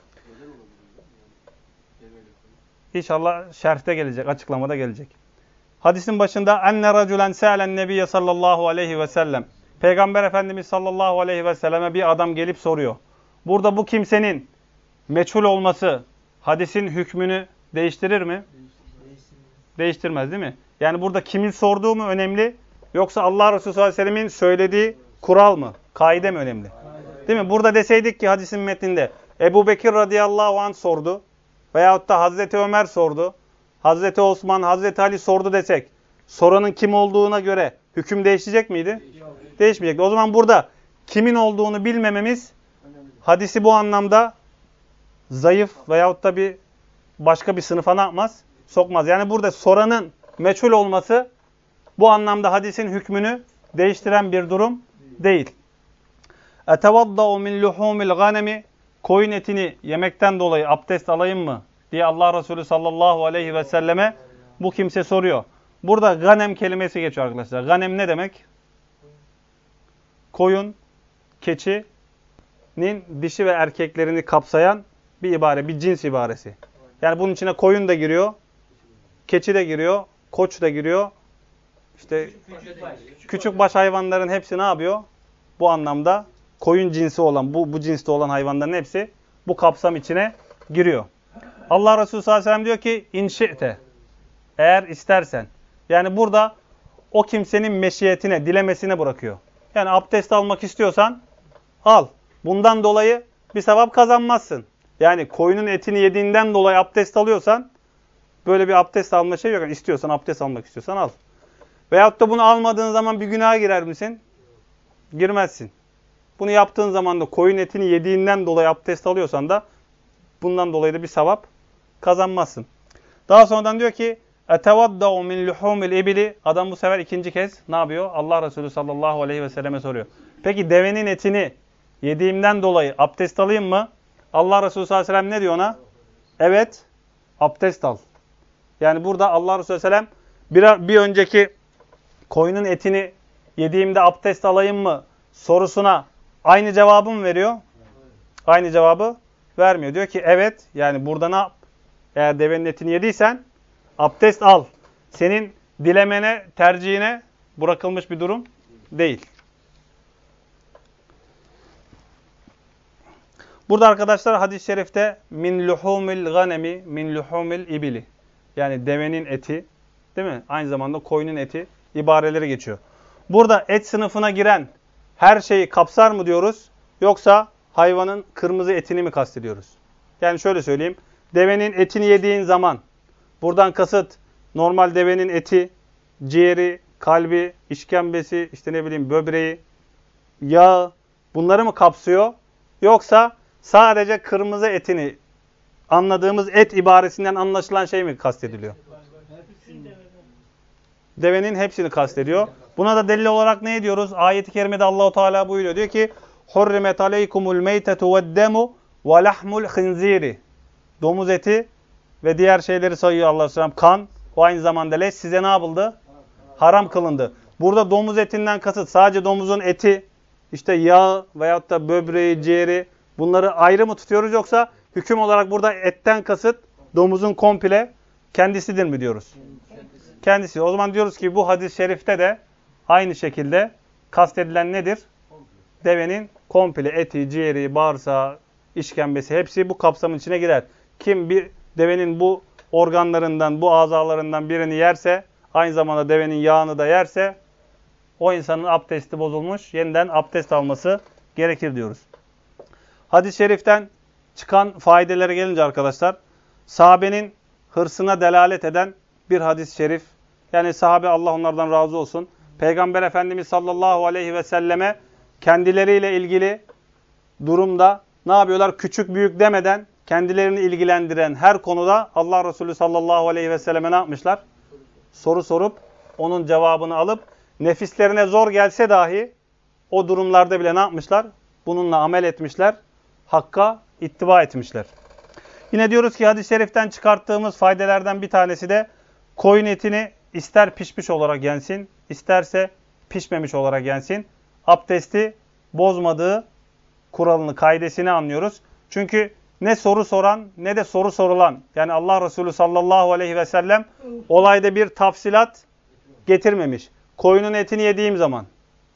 İnşallah şerhte gelecek, açıklamada gelecek. Hadisin başında enne raculen se'alen nebiyye sallallahu aleyhi ve sellem. Peygamber Efendimiz sallallahu aleyhi ve selleme bir adam gelip soruyor. Burada bu kimsenin meçhul olması hadisin hükmünü değiştirir mi? Değiştirmez değil mi? Yani burada kimin sorduğu mu önemli? Yoksa Allah Resulü sallallahu aleyhi ve sellemin söylediği kural mı? Kaide mi önemli? Değil mi? Burada deseydik ki hadisin metninde Ebu Bekir radıyallahu anh sordu. Veyahut da Hazreti Ömer sordu. Hazreti Osman, Hazreti Ali sordu desek. Soranın kim olduğuna göre hüküm değişecek miydi? Değişmeyecekti. O zaman burada kimin olduğunu bilmememiz hadisi bu anlamda zayıf veyahut da bir başka bir sınıfa ne yapmaz? Sokmaz. Yani burada soranın meçhul olması bu anlamda hadisin hükmünü değiştiren bir durum değil. Etevadda'u min luhumil ganemi. Koyun etini yemekten dolayı abdest alayım mı diye Allah Resulü sallallahu aleyhi ve selleme bu kimse soruyor. Burada ganem kelimesi geçiyor arkadaşlar. Ganem ne demek? Koyun, keçinin dişi ve erkeklerini kapsayan bir ibare, bir cins ibaresi. Yani bunun içine koyun da giriyor, keçi de giriyor, koç da giriyor. İşte küçük baş hayvanların hepsi ne yapıyor? Bu anlamda koyun cinsi olan, bu, bu cinste olan hayvanların hepsi bu kapsam içine giriyor. Allah Resulü sallallahu aleyhi ve sellem diyor ki inşi'te, eğer istersen. Yani burada o kimsenin meşiyetine, dilemesine bırakıyor. Yani abdest almak istiyorsan al. Bundan dolayı bir sevap kazanmazsın. Yani koyunun etini yediğinden dolayı abdest alıyorsan böyle bir abdest alma şey yok. Yani istiyorsan abdest almak istiyorsan al. Veyahut da bunu almadığın zaman bir günaha girer misin? Girmezsin. Bunu yaptığın zaman da koyun etini yediğinden dolayı abdest alıyorsan da bundan dolayı da bir sevap kazanmazsın. Daha sonradan diyor ki etevadda'u min luhumil ibili. Adam bu sefer ikinci kez ne yapıyor? Allah Resulü sallallahu aleyhi ve selleme soruyor. Peki devenin etini yediğimden dolayı abdest alayım mı? Allah Resulü sallallahu aleyhi ve sellem ne diyor ona? Evet, abdest al. Yani burada Allah Resulü sallallahu aleyhi ve sellem bir, bir önceki koyunun etini yediğimde abdest alayım mı sorusuna aynı cevabı mı veriyor? Aynı cevabı vermiyor. Diyor ki evet, yani burada ne yap? Eğer devenin etini yediysen abdest al. Senin dilemene, tercihine bırakılmış bir durum değil. Burada arkadaşlar hadis-i şerifte min luhumil ganemi min luhumil ibili, yani devenin eti, değil mi? Aynı zamanda koyunun eti ibareleri geçiyor. Burada et sınıfına giren her şeyi kapsar mı diyoruz? Yoksa hayvanın kırmızı etini mi kastediyoruz? Yani şöyle söyleyeyim. Devenin etini yediğin zaman buradan kasıt normal devenin eti, ciğeri, kalbi, işkembesi, işte ne bileyim böbreği, yağı, bunları mı kapsıyor? Yoksa sadece kırmızı etini, anladığımız et ibaresinden anlaşılan şey mi kastediliyor? Devenin hepsini kastediyor. Buna da delil olarak ne diyoruz? Ayet-i kerimede Allahu Teala buyuruyor. Diyor ki: "Hurrimet aleykumul meytetu ve'd-demu ve lahmul khinziri." Domuz eti ve diğer şeyleri sayıyor Allah Subhanahu. Kan, o aynı zamanda leş size ne yapıldı? Haram kılındı. Burada domuz etinden kasıt sadece domuzun eti, işte yağı veyahut da böbreği, ciğeri, bunları ayrı mı tutuyoruz, yoksa hüküm olarak burada etten kasıt domuzun komple kendisidir mi diyoruz? Kendisi. O zaman diyoruz ki bu hadis-i şerifte de aynı şekilde kastedilen nedir? Devenin komple eti, ciğeri, bağırsağı, işkembesi hepsi bu kapsamın içine girer. Kim bir devenin bu organlarından, bu azalarından birini yerse, aynı zamanda devenin yağını da yerse, o insanın abdesti bozulmuş, yeniden abdest alması gerekir diyoruz. Hadis-i şeriften çıkan faydelere gelince arkadaşlar, sahabenin hırsına delalet eden bir hadis-i şerif. Yani sahabe, Allah onlardan razı olsun, Peygamber Efendimiz sallallahu aleyhi ve selleme kendileriyle ilgili durumda ne yapıyorlar? Küçük büyük demeden kendilerini ilgilendiren her konuda Allah Resulü sallallahu aleyhi ve selleme ne yapmışlar? Soru sorup onun cevabını alıp nefislerine zor gelse dahi o durumlarda bile ne yapmışlar? Bununla amel etmişler. Hakka ittiba etmişler. Yine diyoruz ki hadis-i şeriften çıkarttığımız faydelerden bir tanesi de koyun etini ister pişmiş olarak yensin, isterse pişmemiş olarak yensin, abdesti bozmadığı kuralını, kaidesini anlıyoruz. Çünkü ne soru soran ne de soru sorulan, yani Allah Resulü sallallahu aleyhi ve sellem olayda bir tafsilat getirmemiş. Koyunun etini yediğim zaman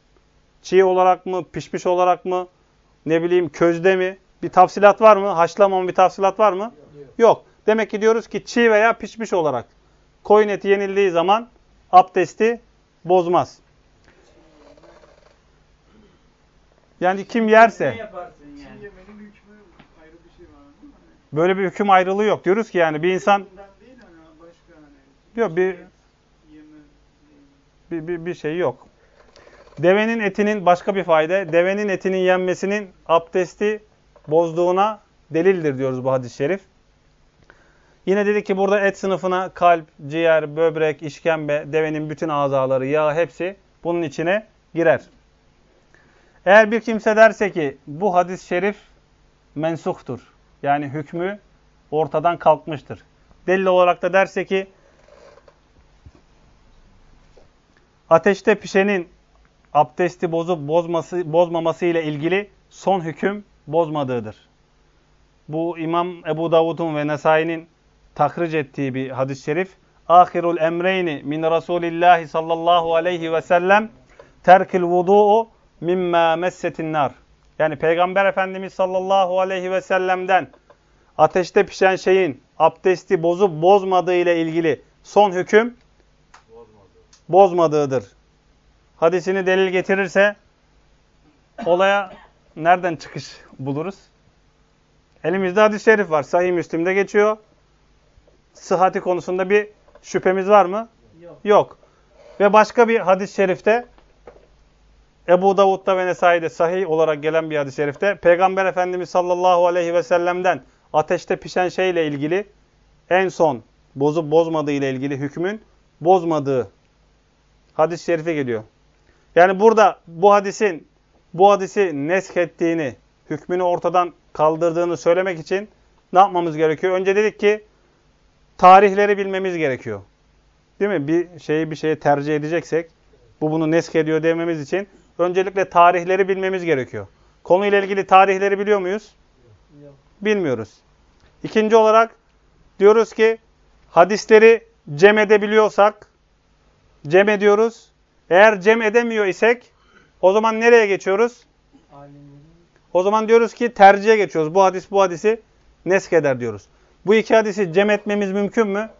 çiğ olarak mı, pişmiş olarak mı, ne bileyim közde mi, bir tafsilat var mı? Haşlama mı, bir tafsilat var mı? Yok. Demek ki diyoruz ki çiğ veya pişmiş olarak koyun eti yenildiği zaman abdesti bozmaz. Yani kim yerse, Ne yaparsın yani? Yemenin hükmü ayrı bir şey var mı? böyle bir hüküm ayrılığı yok. Diyoruz ki yani bir insan Bundan değil hani başka hani. diyor bir, Yeme. bir, bir, bir şey yok. Devenin etinin başka bir fayda, devenin etinin yenmesinin abdesti bozduğuna delildir diyoruz bu hadis-i şerif. Yine dedik ki burada et sınıfına kalp, ciğer, böbrek, işkembe, devenin bütün azaları, yağ hepsi bunun içine girer. Eğer bir kimse derse ki bu hadis-i şerif mensuhtur, yani hükmü ortadan kalkmıştır. Delil olarak da derse ki ateşte pişenin abdesti bozup bozması, bozmaması ile ilgili son hüküm bozmadığıdır. Bu İmam Ebu Davud'un ve Nesai'nin tahric ettiği bir hadis-i şerif. Ahirul emreyni min Resulillahi sallallahu aleyhi ve sellem terkil vudu'u mimma messetin nar. Yani Peygamber Efendimiz sallallahu aleyhi ve sellem'den ateşte pişen şeyin abdesti bozup bozmadığı ile ilgili son hüküm bozmadığıdır. Hadisini delil getirirse olaya nereden çıkış buluruz? Elimizde hadis-i şerif var. Sahih Müslim'de geçiyor. Sıhhati konusunda bir şüphemiz var mı? Yok. Yok. Ve başka bir hadis-i şerifte, Ebu Davud'da ve Nesai'de sahih olarak gelen bir hadis-i şerifte, Peygamber Efendimiz sallallahu aleyhi ve sellem'den ateşte pişen şeyle ilgili en son bozup bozmadığı ile ilgili hükmün bozmadığı hadis-i şerife geliyor. Yani burada bu hadisin bu hadisi nesk ettiğini, hükmünü ortadan kaldırdığını söylemek için ne yapmamız gerekiyor? Önce dedik ki tarihleri bilmemiz gerekiyor. Değil mi? Bir şeyi bir şeye tercih edeceksek bu bunu nesk ediyor dememiz için öncelikle tarihleri bilmemiz gerekiyor. Konuyla ilgili tarihleri biliyor muyuz? Yok. Bilmiyoruz. İkinci olarak diyoruz ki hadisleri cem edebiliyorsak cem ediyoruz. Eğer cem edemiyor isek o zaman nereye geçiyoruz? Alimlerin O zaman diyoruz ki tercihe geçiyoruz. Bu hadis bu hadisi nesk eder diyoruz. Bu iki hadisi cem etmemiz mümkün mü?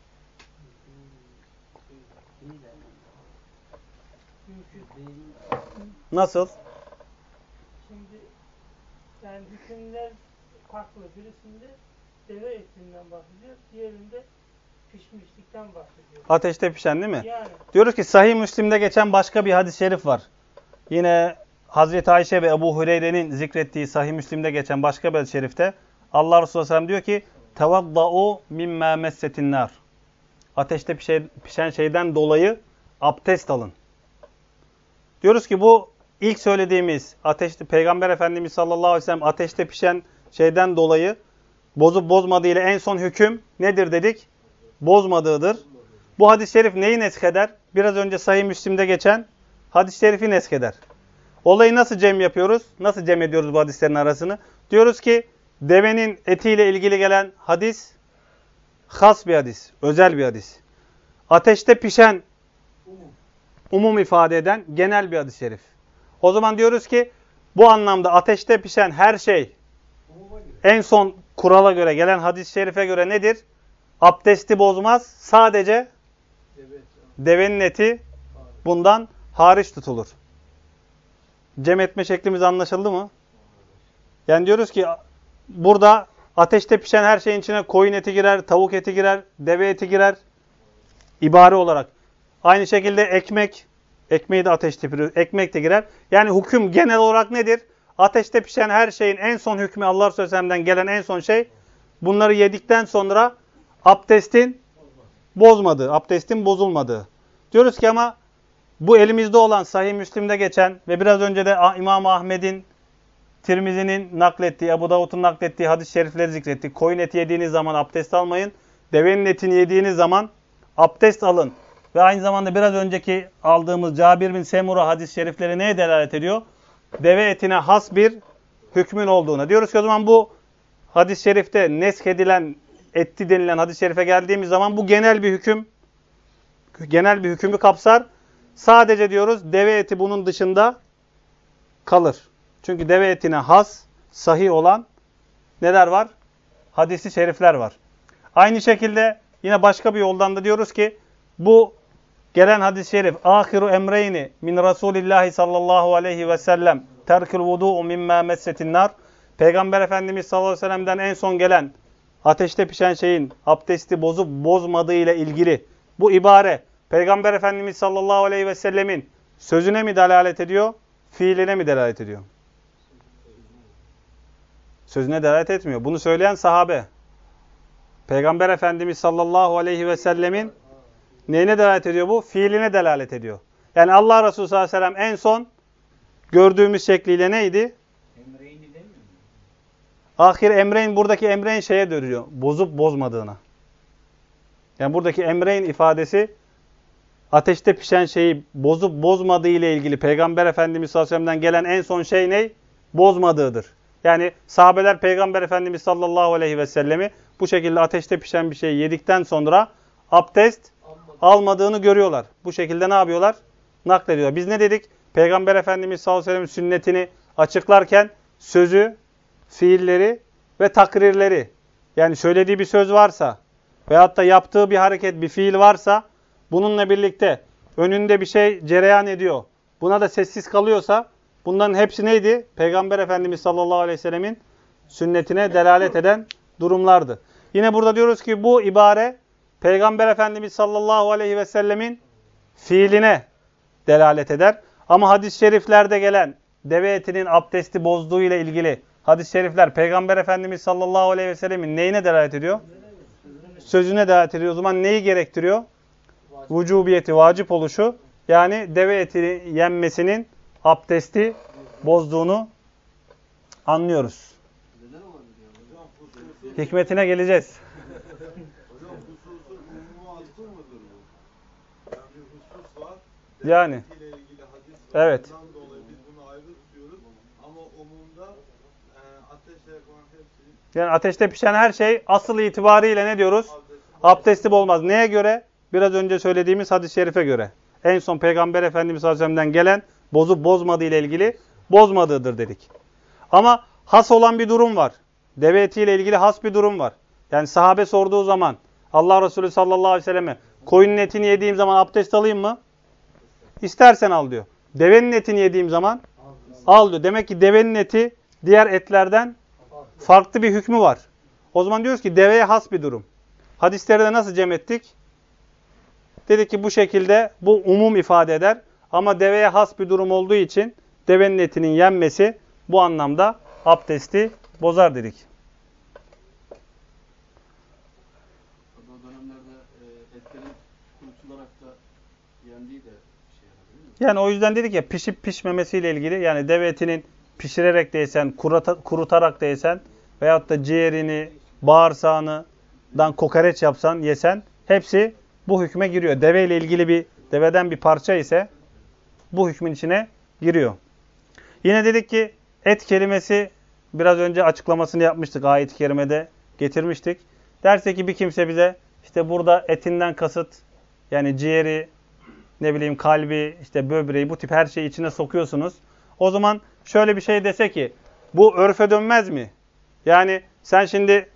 Nasıl? Şimdi yani hükümler farklı. Birisinde deve etinden bahsediyor, diğerinde pişmişlikten bahsediyor. Ateşte pişen değil mi? Yani Diyoruz ki Sahih Müslim'de geçen başka bir hadis-i şerif var. Yine Hazreti Ayşe ve Ebu Hureyre'nin zikrettiği Sahih Müslim'de geçen başka bir hadis-i şerifte Allah Resulü Aleyhisselam diyor ki tevadda'u mimmâ messetin nar. Ateşte pişen şeyden dolayı abdest alın. Diyoruz ki bu ilk söylediğimiz ateşte Peygamber Efendimiz sallallahu aleyhi ve sellem ateşte pişen şeyden dolayı bozup bozmadığı ile en son hüküm nedir dedik? Bozmadığıdır. Bu hadis-i şerif neyi neskeder? Biraz önce Sahih Müslim'de geçen hadis-i şerifi neskeder. Olayı nasıl cem yapıyoruz? Nasıl cem ediyoruz bu hadislerin arasını? Diyoruz ki devenin etiyle ilgili gelen hadis has bir hadis, özel bir hadis. Ateşte pişen umum ifade eden genel bir hadis-i şerif. O zaman diyoruz ki bu anlamda ateşte pişen her şey en son kurala göre gelen hadis-i şerife göre nedir? Abdesti bozmaz. Sadece devenin eti bundan hariç tutulur. Cem etme şeklimiz anlaşıldı mı? Yani diyoruz ki burada ateşte pişen her şeyin içine koyun eti girer, tavuk eti girer, deve eti girer. İbare olarak. Aynı şekilde ekmek, ekmeği de ateşte pişiriyor, ekmek de girer. Yani hüküm genel olarak nedir? Ateşte pişen her şeyin en son hükmü Allah Resulü Aleyhisselam'dan gelen en son şey bunları yedikten sonra abdestin bozmadığı, abdestin bozulmadığı. Diyoruz ki ama bu elimizde olan Sahih Müslim'de geçen ve biraz önce de İmam Ahmed'in, Tirmizi'nin naklettiği, Ebu Davud'un naklettiği hadis-i şerifleri zikrettik. Koyun eti yediğiniz zaman abdest almayın. Devenin etini yediğiniz zaman abdest alın. Ve aynı zamanda biraz önceki aldığımız Cabir bin Semura hadis-i şerifleri neye delalet ediyor? Deve etine has bir hükmün olduğuna. Diyoruz ki o zaman bu hadis-i şerifte nesk edilen, etti denilen hadis-i şerife geldiğimiz zaman bu genel bir hüküm, genel bir hükmü kapsar. Sadece diyoruz deve eti bunun dışında kalır. Çünkü deve etine has, sahih olan neler var? Hadis-i şerifler var. Aynı şekilde yine başka bir yoldan da diyoruz ki bu gelen hadis-i şerif ahiru emreyni min Resulillahi sallallahu aleyhi ve sellem terkül vudu'u mimmâ messetin nar. Peygamber Efendimiz sallallahu aleyhi ve sellem'den en son gelen ateşte pişen şeyin abdesti bozup bozmadığı ile ilgili bu ibare Peygamber Efendimiz sallallahu aleyhi ve sellemin sözüne mi delalet ediyor, fiiline mi delalet ediyor? Sözüne delalet etmiyor. Bunu söyleyen sahabe. Peygamber Efendimiz sallallahu aleyhi ve sellemin neyine delalet ediyor bu? Fiiline delalet ediyor. Yani Allah Resulü sallallahu aleyhi ve sellem en son gördüğümüz şekliyle neydi? Emreyni demiyor mu? Ahir emreyn, buradaki emreyn şeye dönüyor. Bozup bozmadığına. Yani buradaki emreyn ifadesi ateşte pişen şeyi bozup bozmadığı ile ilgili Peygamber Efendimiz sallallahu aleyhi ve sellem'den gelen en son şey ne? Bozmadığıdır. Yani sahabeler Peygamber Efendimiz sallallahu aleyhi ve sellemi bu şekilde ateşte pişen bir şeyi yedikten sonra abdest almadığını görüyorlar. Bu şekilde ne yapıyorlar? Naklediyorlar. Biz ne dedik? Peygamber Efendimiz sallallahu aleyhi ve sellem'in sünnetini açıklarken sözü, fiilleri ve takrirleri, yani söylediği bir söz varsa veyahut da yaptığı bir hareket, bir fiil varsa bununla birlikte önünde bir şey cereyan ediyor. Buna da sessiz kalıyorsa bunların hepsi neydi? Peygamber Efendimiz sallallahu aleyhi ve sellemin sünnetine delalet eden durumlardı. Yine burada diyoruz ki bu ibare Peygamber Efendimiz sallallahu aleyhi ve sellemin fiiline delalet eder. Ama hadis-i şeriflerde gelen deve etinin abdesti bozduğu ile ilgili hadis-i şerifler Peygamber Efendimiz sallallahu aleyhi ve sellemin neyine delalet ediyor? Sözüne delalet ediyor. O zaman neyi gerektiriyor? Vücubiyeti, vacip oluşu. Yani deve eti yenmesinin abdesti bozduğunu anlıyoruz. Neden olabilir yani? Hikmetine geleceğiz. Hocam hususun umumu altı mıdır bu? Yani bir husus var. Yani. Ile Evet. Bundan dolayı biz bunu ayrı tutuyoruz. Ama umumda e, ateşle yakılan hepsi Yani ateşte pişen her şey asıl itibariyle ne diyoruz? abdestsiz. Abdestli olmaz. Neye göre? Biraz önce söylediğimiz hadis-i şerife göre. En son Peygamber Efendimiz sallallahu aleyhi ve sellem'den gelen bozup bozmadığı ile ilgili bozmadığıdır dedik. Ama has olan bir durum var. Deve etiyle ilgili has bir durum var. Yani sahabe sorduğu zaman Allah Resulü sallallahu aleyhi ve selleme koyunun etini yediğim zaman abdest alayım mı? İstersen al diyor. Devenin etini yediğim zaman al diyor. Demek ki devenin eti diğer etlerden farklı bir hükmü var. O zaman diyoruz ki deveye has bir durum. Hadisleri de nasıl cem ettik? Dedik ki bu şekilde bu umum ifade eder. Ama deveye has bir durum olduğu için devenin etinin yenmesi bu anlamda abdesti bozar dedik. O dönemlerde e, etlerin kurutularak da yendiği de şey herhalde değil mi? Yani o yüzden dedik ya pişip pişmemesiyle ilgili yani deve etinin pişirerek de yesen, kuruta, kurutarak da yesen veyahut da ciğerini, bağırsağından kokoreç yapsan, yesen hepsi bu hükme giriyor. Deve ile ilgili bir deveden bir parça ise bu hükmün içine giriyor. Yine dedik ki et kelimesi biraz önce açıklamasını yapmıştık. Ayet-i kerimede getirmiştik. Derse ki bir kimse bize işte burada etinden kasıt yani ciğeri, ne bileyim kalbi, işte böbreği bu tip her şeyi içine sokuyorsunuz. O zaman şöyle bir şey dese ki bu örfe dönmez mi? Yani sen şimdi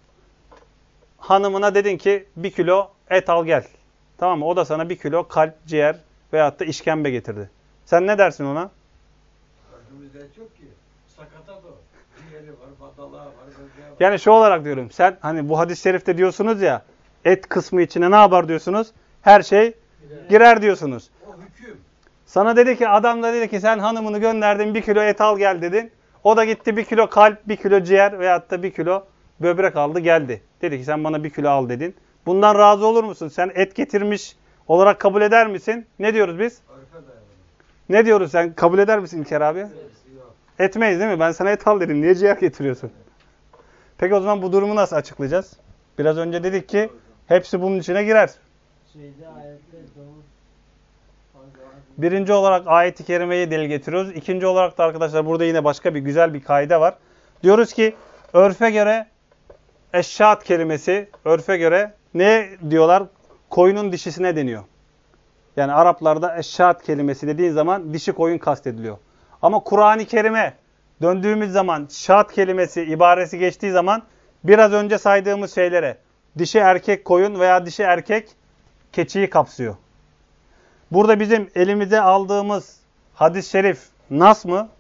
hanımına dedin ki bir kilo et al gel. Tamam mı? O da sana bir kilo kalp, ciğer veyahut da işkembe getirdi. Sen ne dersin ona? Örfümüzde et yok ki. Sakatat o. Ciğeri var, badalağı var, böbreği var. Yani şu olarak diyorum. Sen hani bu hadis-i şerifte diyorsunuz ya et kısmı içine ne yapar diyorsunuz? Her şey girer diyorsunuz. O hüküm. Sana dedi ki adam da dedi ki sen hanımını gönderdin bir kilo et al gel dedin. O da gitti bir kilo kalp, bir kilo ciğer veyahut da bir kilo böbrek aldı geldi. Dedi ki sen bana bir kilo al dedin. Bundan razı olur musun? Sen et getirmiş olarak kabul eder misin? Ne diyoruz biz? Örfe dayanıyor. Ne diyoruz sen? Kabul eder misin İlker abi? Hepsi yok. Etmeyiz değil mi? Ben sana et al dedim. Niye ciğer getiriyorsun? Peki o zaman bu durumu nasıl açıklayacağız? Biraz önce dedik ki hepsi bunun içine girer. Şeyde ayette domuz fazla Birinci olarak ayet-i kerimeyi delil getiriyoruz. İkinci olarak da arkadaşlar burada yine başka bir güzel bir kaide var. Diyoruz ki örfe göre eşşat kelimesi örfe göre ne diyorlar? Koyunun dişisine deniyor. Yani Araplarda eşşat kelimesi dediğin zaman dişi koyun kastediliyor. Ama Kur'an-ı Kerim'e döndüğümüz zaman şat kelimesi ibaresi geçtiği zaman biraz önce saydığımız şeylere dişi erkek koyun veya dişi erkek keçiyi kapsıyor. Burada bizim elimize aldığımız hadis-i şerif nas mı?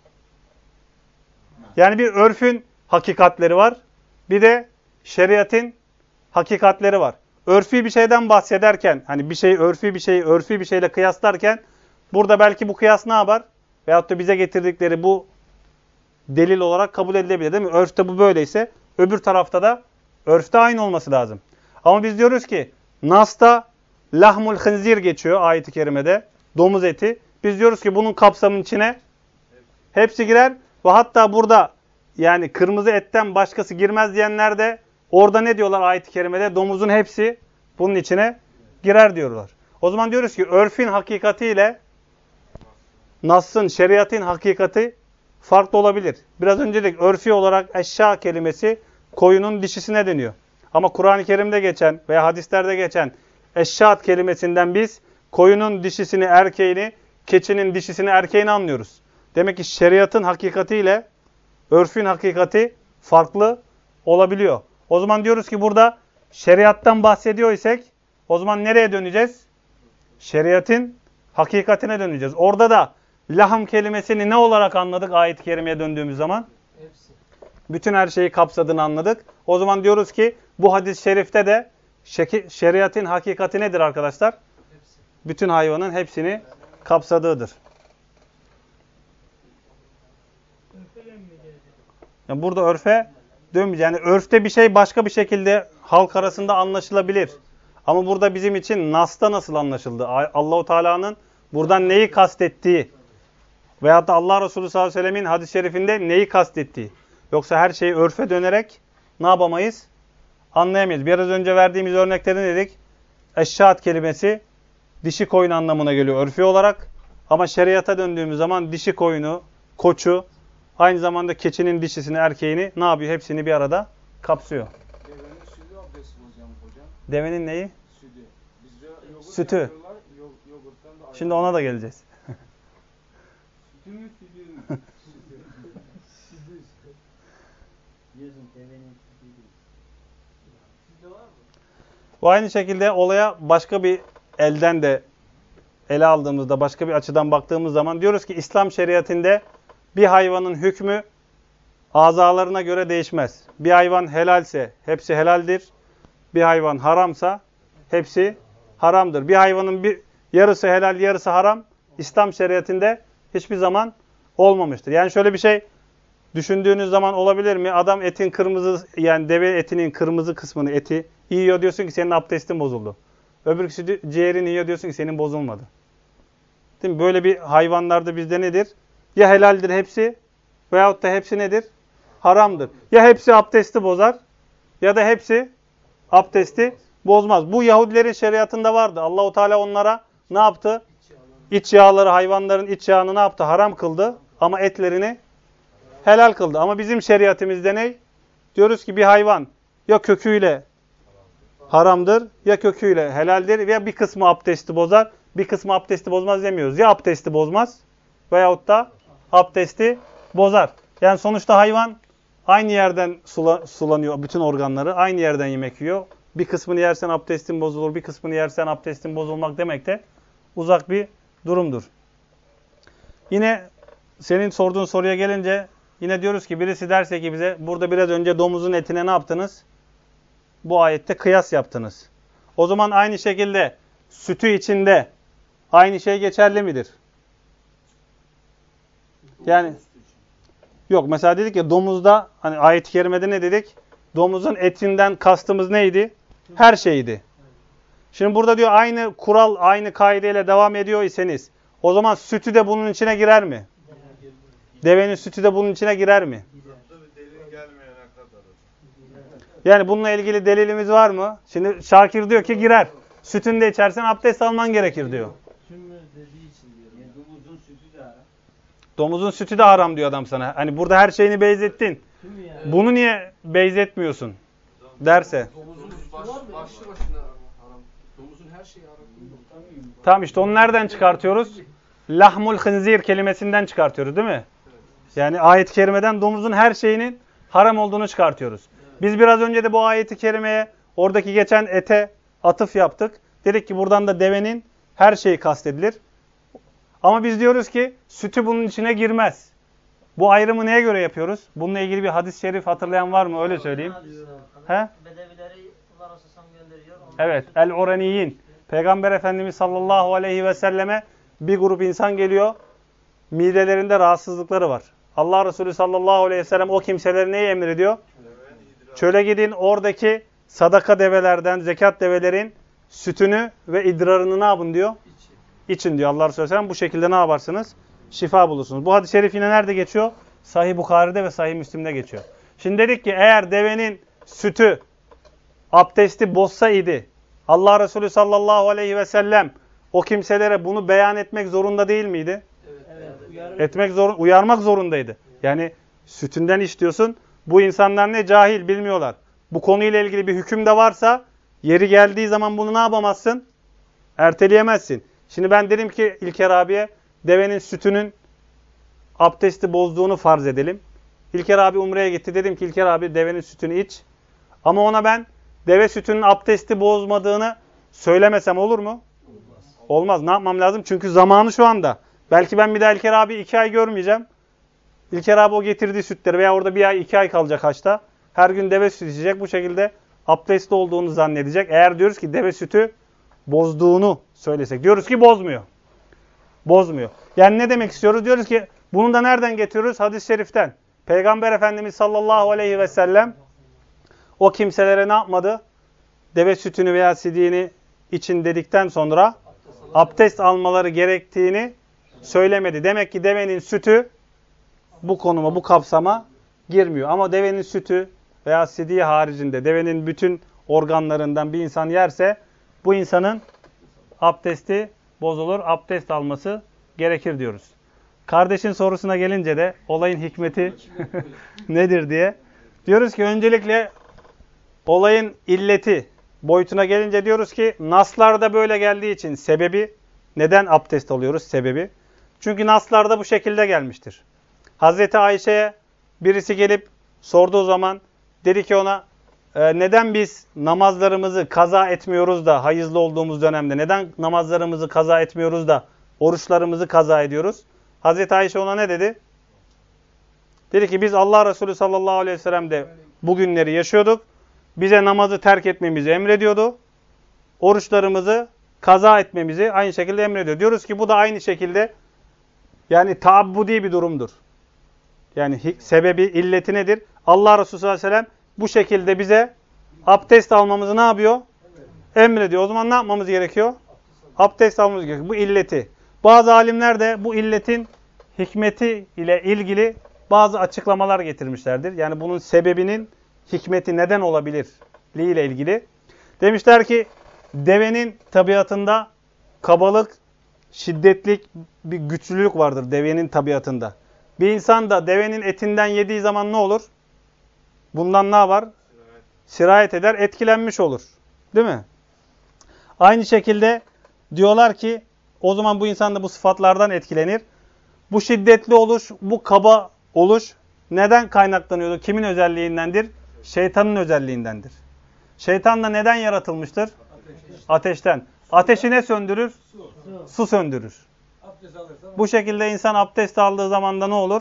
Yani bir örfün hakikatleri var. Bir de şeriatın hakikatleri var. Örfi bir şeyden bahsederken, hani bir şey örfi bir şeyi örfi bir şeyle kıyaslarken burada belki bu kıyas ne yapar? Veyahut da bize getirdikleri bu delil olarak kabul edilebilir değil mi? Örfte bu böyleyse öbür tarafta da örfte aynı olması lazım. Ama biz diyoruz ki Nas'ta lahmul hınzir geçiyor ayet-i kerimede. Domuz eti. Biz diyoruz ki bunun kapsamının içine hepsi girer ve hatta burada yani kırmızı etten başkası girmez diyenler de orada ne diyorlar ayet-i kerimede? Domuzun hepsi bunun içine girer diyorlar. O zaman diyoruz ki örfin hakikatiyle Nas'ın, şeriatın hakikati farklı olabilir. Biraz önce dedik örfi olarak eşya kelimesi koyunun dişisine deniyor. Ama Kur'an-ı Kerim'de geçen veya hadislerde geçen eşşat kelimesinden biz koyunun dişisini erkeğini, keçinin dişisini erkeğini anlıyoruz. Demek ki şeriatın hakikatiyle örfün hakikati farklı olabiliyor. O zaman diyoruz ki burada şeriattan bahsediyor isek o zaman nereye döneceğiz? Şeriatın hakikatine döneceğiz. Orada da lahm kelimesini ne olarak anladık ayet-i kerimeye döndüğümüz zaman? Hepsi. Bütün her şeyi kapsadığını anladık. O zaman diyoruz ki bu hadis-i şerifte de şeriatın hakikati nedir arkadaşlar? Hepsi. Bütün hayvanın hepsini kapsadığıdır. Örfelenmeyeceğiz. Yani burada örfe dönmeyeceğiz. Yani örfte bir şey başka bir şekilde halk arasında anlaşılabilir. Ama burada bizim için Nas'ta nasıl anlaşıldı? Allah-u Teala'nın buradan neyi kastettiği veyahut da Allah Resulü sallallahu aleyhi ve sellemin hadis-i şerifinde neyi kastettiği. Yoksa her şeyi örfe dönerek ne yapamayız? Anlayamayız. Biraz önce verdiğimiz örnekleri dedik. Eşşat kelimesi dişi koyun anlamına geliyor örfi olarak. Ama şeriata döndüğümüz zaman dişi koyunu, koçu, aynı zamanda keçinin dişisini, erkeğini ne yapıyor? Hepsini bir arada kapsıyor. Devenin sütü abdesti bozuyor mu hocam? Devenin neyi? Sütü. Bizce yoğurt Sütü. yapıyorlar, yo yoğurttan da Şimdi ona da geleceğiz. Sütü mü sütü mü? Diyorsun devenin sütü değil. Sütü var mı? Bu aynı şekilde olaya başka bir elden de ele aldığımızda, başka bir açıdan baktığımız zaman diyoruz ki İslam şeriatinde bir hayvanın hükmü azalarına göre değişmez. Bir hayvan helalse hepsi helaldir. Bir hayvan haramsa hepsi haramdır. Bir hayvanın bir yarısı helal, yarısı haram İslam şeriatinde hiçbir zaman olmamıştır. Yani şöyle bir şey düşündüğünüz zaman olabilir mi? Adam etin kırmızı, yani deve etinin kırmızı kısmını, eti yiyor, diyorsun ki senin abdestin bozuldu. Öbürküsü ciğerini yiyor, diyorsun ki senin bozulmadı. Değil mi? Böyle bir hayvanlarda bizde nedir? Ya helaldir hepsi veyahut da hepsi nedir? Haramdır. Ya hepsi abdesti bozar ya da hepsi abdesti bozmaz. Bu Yahudilerin şeriatında vardı. Allahu Teala onlara ne yaptı? İç yağları, hayvanların iç yağını ne yaptı? Haram kıldı ama etlerini helal kıldı. Ama bizim şeriatimizde ne? Diyoruz ki bir hayvan ya köküyle haramdır ya köküyle helaldir veya bir kısmı abdesti bozar, bir kısmı abdesti bozmaz demiyoruz. Ya abdesti bozmaz veyahut da abdesti bozar. Yani sonuçta hayvan aynı yerden sula, sulanıyor, bütün organları aynı yerden yemek yiyor. Bir kısmını yersen abdestin bozulur, bir kısmını yersen abdestin bozulmak demek de uzak bir durumdur. Yine senin sorduğun soruya gelince yine diyoruz ki birisi derse ki bize burada biraz önce domuzun etine ne yaptınız? Bu ayette kıyas yaptınız. O zaman aynı şekilde sütü içinde aynı şey geçerli midir? Yani yok, mesela dedik ya domuzda, hani ayet-i kerimede ne dedik? Domuzun etinden kastımız neydi? Her şeydi. Şimdi burada diyor aynı kural, aynı kaideyle devam ediyor iseniz o zaman sütü de bunun içine girer mi? Devenin sütü de bunun içine girer mi? Delil gelmeyene kadar. Yani bununla ilgili delilimiz var mı? Şimdi Şakir diyor ki girer. Sütünü de içersen abdest alman gerekir diyor. Tümü dediği için diyorum. Yani domuzun sütü de haram. Domuzun sütü de haram diyor adam sana. Hani burada her şeyini beyzettin. Tümü yani. Bunu niye beyzetmiyorsun derse. Domuzun baş, başlı başına haram. Domuzun her şeyi haram. Tamam, işte onu nereden çıkartıyoruz? Lahmul hınzir kelimesinden çıkartıyoruz değil mi? Yani ayet-i kerimeden domuzun her şeyinin haram olduğunu çıkartıyoruz. Biz biraz önce de bu ayet-i kerimeye oradaki geçen ete atıf yaptık. Dedik ki buradan da devenin her şeyi kastedilir. Ama biz diyoruz ki sütü bunun içine girmez. Bu ayrımı neye göre yapıyoruz? Bununla ilgili bir hadis-i şerif hatırlayan var mı? Öyle söyleyeyim. He? Bedevileri Allah Resulü sallallahu gönderiyor. Onlar Evet. El-Uraniyin. Peygamber Efendimiz sallallahu aleyhi ve selleme bir grup insan geliyor. Midelerinde rahatsızlıkları var. Allah Resulü sallallahu aleyhi ve sellem o kimseleri neyi emrediyor? Çöle gidin, oradaki sadaka develerden, zekat develerin sütünü ve idrarını ne yapın diyor? İçin diyor Allah Resulü sallallahu aleyhi ve sellem. Bu şekilde ne yaparsınız? Şifa bulursunuz. Bu hadis-i şerif yine nerede geçiyor? Sahih Bukhari'de ve Sahih Müslim'de geçiyor. Şimdi dedik ki eğer devenin sütü abdesti bozsa idi, Allah Resulü sallallahu aleyhi ve sellem o kimselere bunu beyan etmek zorunda değil miydi? Evet. Etmek zor, uyarmak zorundaydı. Yani sütünden iç diyorsun. Bu insanlar ne? Cahil, bilmiyorlar. Bu konuyla ilgili bir hüküm de varsa yeri geldiği zaman bunu ne yapamazsın? Erteleyemezsin. Şimdi ben dedim ki İlker abiye devenin sütünün abdesti bozduğunu farz edelim. İlker abi Umre'ye gitti. Dedim ki İlker abi devenin sütünü iç. Ama ona ben deve sütünün abdesti bozmadığını söylemesem olur mu? Olmaz. Olmaz. Ne yapmam lazım? Çünkü zamanı şu anda. Belki ben bir daha İlker abi iki ay görmeyeceğim. İlker abi o getirdiği sütleri veya orada bir ay iki ay kalacak haçta. Her gün deve sütü içecek. Bu şekilde abdestli olduğunu zannedecek. Eğer diyoruz ki deve sütü bozduğunu söylesek. Diyoruz ki bozmuyor. Bozmuyor. Yani ne demek istiyoruz? Diyoruz ki bunu da nereden getiriyoruz? Hadis-i şeriften. Peygamber Efendimiz sallallahu aleyhi ve sellem o kimselere ne yapmadı? Deve sütünü veya sidiğini için dedikten sonra abdest almaları gerektiğini söylemedi. Demek ki devenin sütü bu konuma, bu kapsama girmiyor. Ama devenin sütü veya sidiği haricinde devenin bütün organlarından bir insan yerse bu insanın abdesti bozulur, abdest alması gerekir diyoruz. Kardeşin sorusuna gelince de olayın hikmeti nedir diye. Diyoruz ki öncelikle olayın illeti boyutuna gelince diyoruz ki naslarda böyle geldiği için sebebi, neden abdest alıyoruz sebebi? Çünkü naslarda bu şekilde gelmiştir. Hazreti Ayşe'ye birisi gelip sorduğu zaman dedi ki ona e, neden biz namazlarımızı kaza etmiyoruz da hayızlı olduğumuz dönemde neden namazlarımızı kaza etmiyoruz da oruçlarımızı kaza ediyoruz? Hazreti Ayşe ona ne dedi? Dedi ki biz Allah Resulü sallallahu aleyhi ve sellem'de bu günleri yaşıyorduk. Bize namazı terk etmemizi emrediyordu. Oruçlarımızı kaza etmemizi aynı şekilde emrediyor. Diyoruz ki bu da aynı şekilde yani taabbudi bir durumdur. Yani sebebi, illeti nedir? Allah Resulü sallallahu aleyhi ve sellem bu şekilde bize abdest almamızı ne yapıyor? Emrediyor. O zaman ne yapmamız gerekiyor? Abdest almamız gerekiyor. Bu illeti. Bazı alimler de bu illetin hikmeti ile ilgili bazı açıklamalar getirmişlerdir. Yani bunun sebebinin hikmeti neden olabilir ile ilgili. Demişler ki devenin tabiatında kabalık, şiddetlik bir güçlülük vardır devenin tabiatında. Bir insan da devenin etinden yediği zaman ne olur? Bundan ne var? Sirayet. Sirayet eder, etkilenmiş olur. Değil mi? Aynı şekilde diyorlar ki o zaman bu insan da bu sıfatlardan etkilenir. Bu şiddetli oluş, bu kaba oluş neden kaynaklanıyordu? Kimin özelliğindendir? Şeytanın özelliğindendir. Şeytan da neden yaratılmıştır? Ateşten. Ateşi ne söndürür? Su. Su söndürür. Abdest alırsan Bu şekilde insan abdest aldığı zaman da ne olur?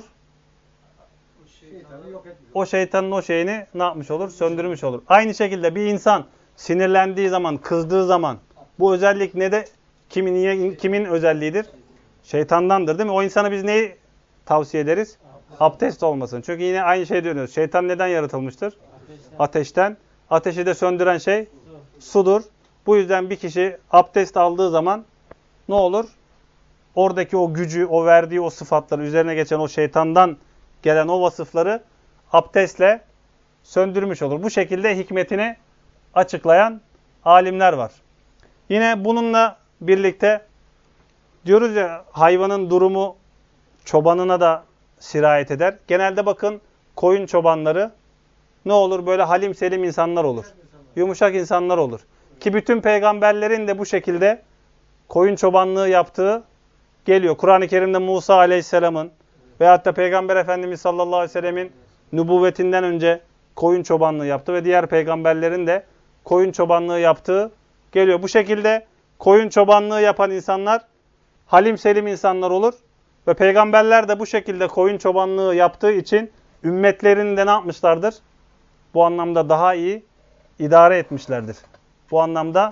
şeytanı yok etmiyor. O şeytanın o şeyini ne yapmış olur? Söndürmüş olur. Aynı şekilde bir insan sinirlendiği zaman, kızdığı zaman bu özellik ne de kimin niye, kimin özelliğidir? Şeytandandır değil mi? O insana biz neyi tavsiye ederiz? Abdest olmasın. Çünkü yine aynı şey diyoruz. Şeytan neden yaratılmıştır? Ateşten. Ateşten. Ateşi de söndüren şey sudur. Bu yüzden bir kişi abdest aldığı zaman ne olur? Oradaki o gücü, o verdiği o sıfatları, üzerine geçen o şeytandan gelen o vasıfları abdestle söndürmüş olur. Bu şekilde hikmetini açıklayan alimler var. Yine bununla birlikte diyoruz ya hayvanın durumu çobanına da sirayet eder. Genelde bakın koyun çobanları ne olur? Böyle halim selim insanlar olur. Yumuşak insanlar olur. Ki bütün peygamberlerin de bu şekilde koyun çobanlığı yaptığı geliyor. Kur'an-ı Kerim'de Musa Aleyhisselam'ın veyahut da Peygamber Efendimiz sallallahu aleyhi ve sellemin nübüvvetinden önce koyun çobanlığı yaptı ve diğer peygamberlerin de koyun çobanlığı yaptığı geliyor. Bu şekilde koyun çobanlığı yapan insanlar halim selim insanlar olur ve peygamberler de bu şekilde koyun çobanlığı yaptığı için ümmetlerini de ne yapmışlardır? Bu anlamda daha iyi idare etmişlerdir. Bu anlamda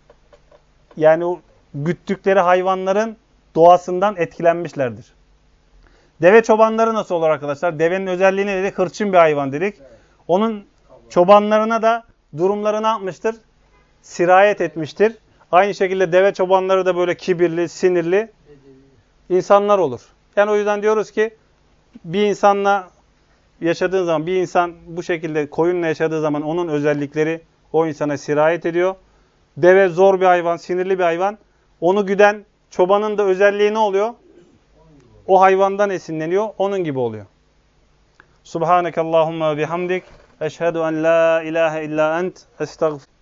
yani o güttükleri hayvanların doğasından etkilenmişlerdir. Deve çobanları nasıl olur arkadaşlar? Devenin özelliği ne dedik? Hırçın bir hayvan dedik. Onun çobanlarına da durumları ne yapmıştır? Sirayet etmiştir. Aynı şekilde deve çobanları da böyle kibirli, sinirli insanlar olur. Yani o yüzden diyoruz ki bir insanla yaşadığın zaman, bir insan bu şekilde koyunla yaşadığı zaman onun özellikleri o insana sirayet ediyor. Deve zor bir hayvan, sinirli bir hayvan. Onu güden çobanın da özelliği ne oluyor? O hayvandan esinleniyor, onun gibi oluyor. Subhanekallahumma ve bihamdik. Eşhedü en la ilahe illa ent. Estağfirullah.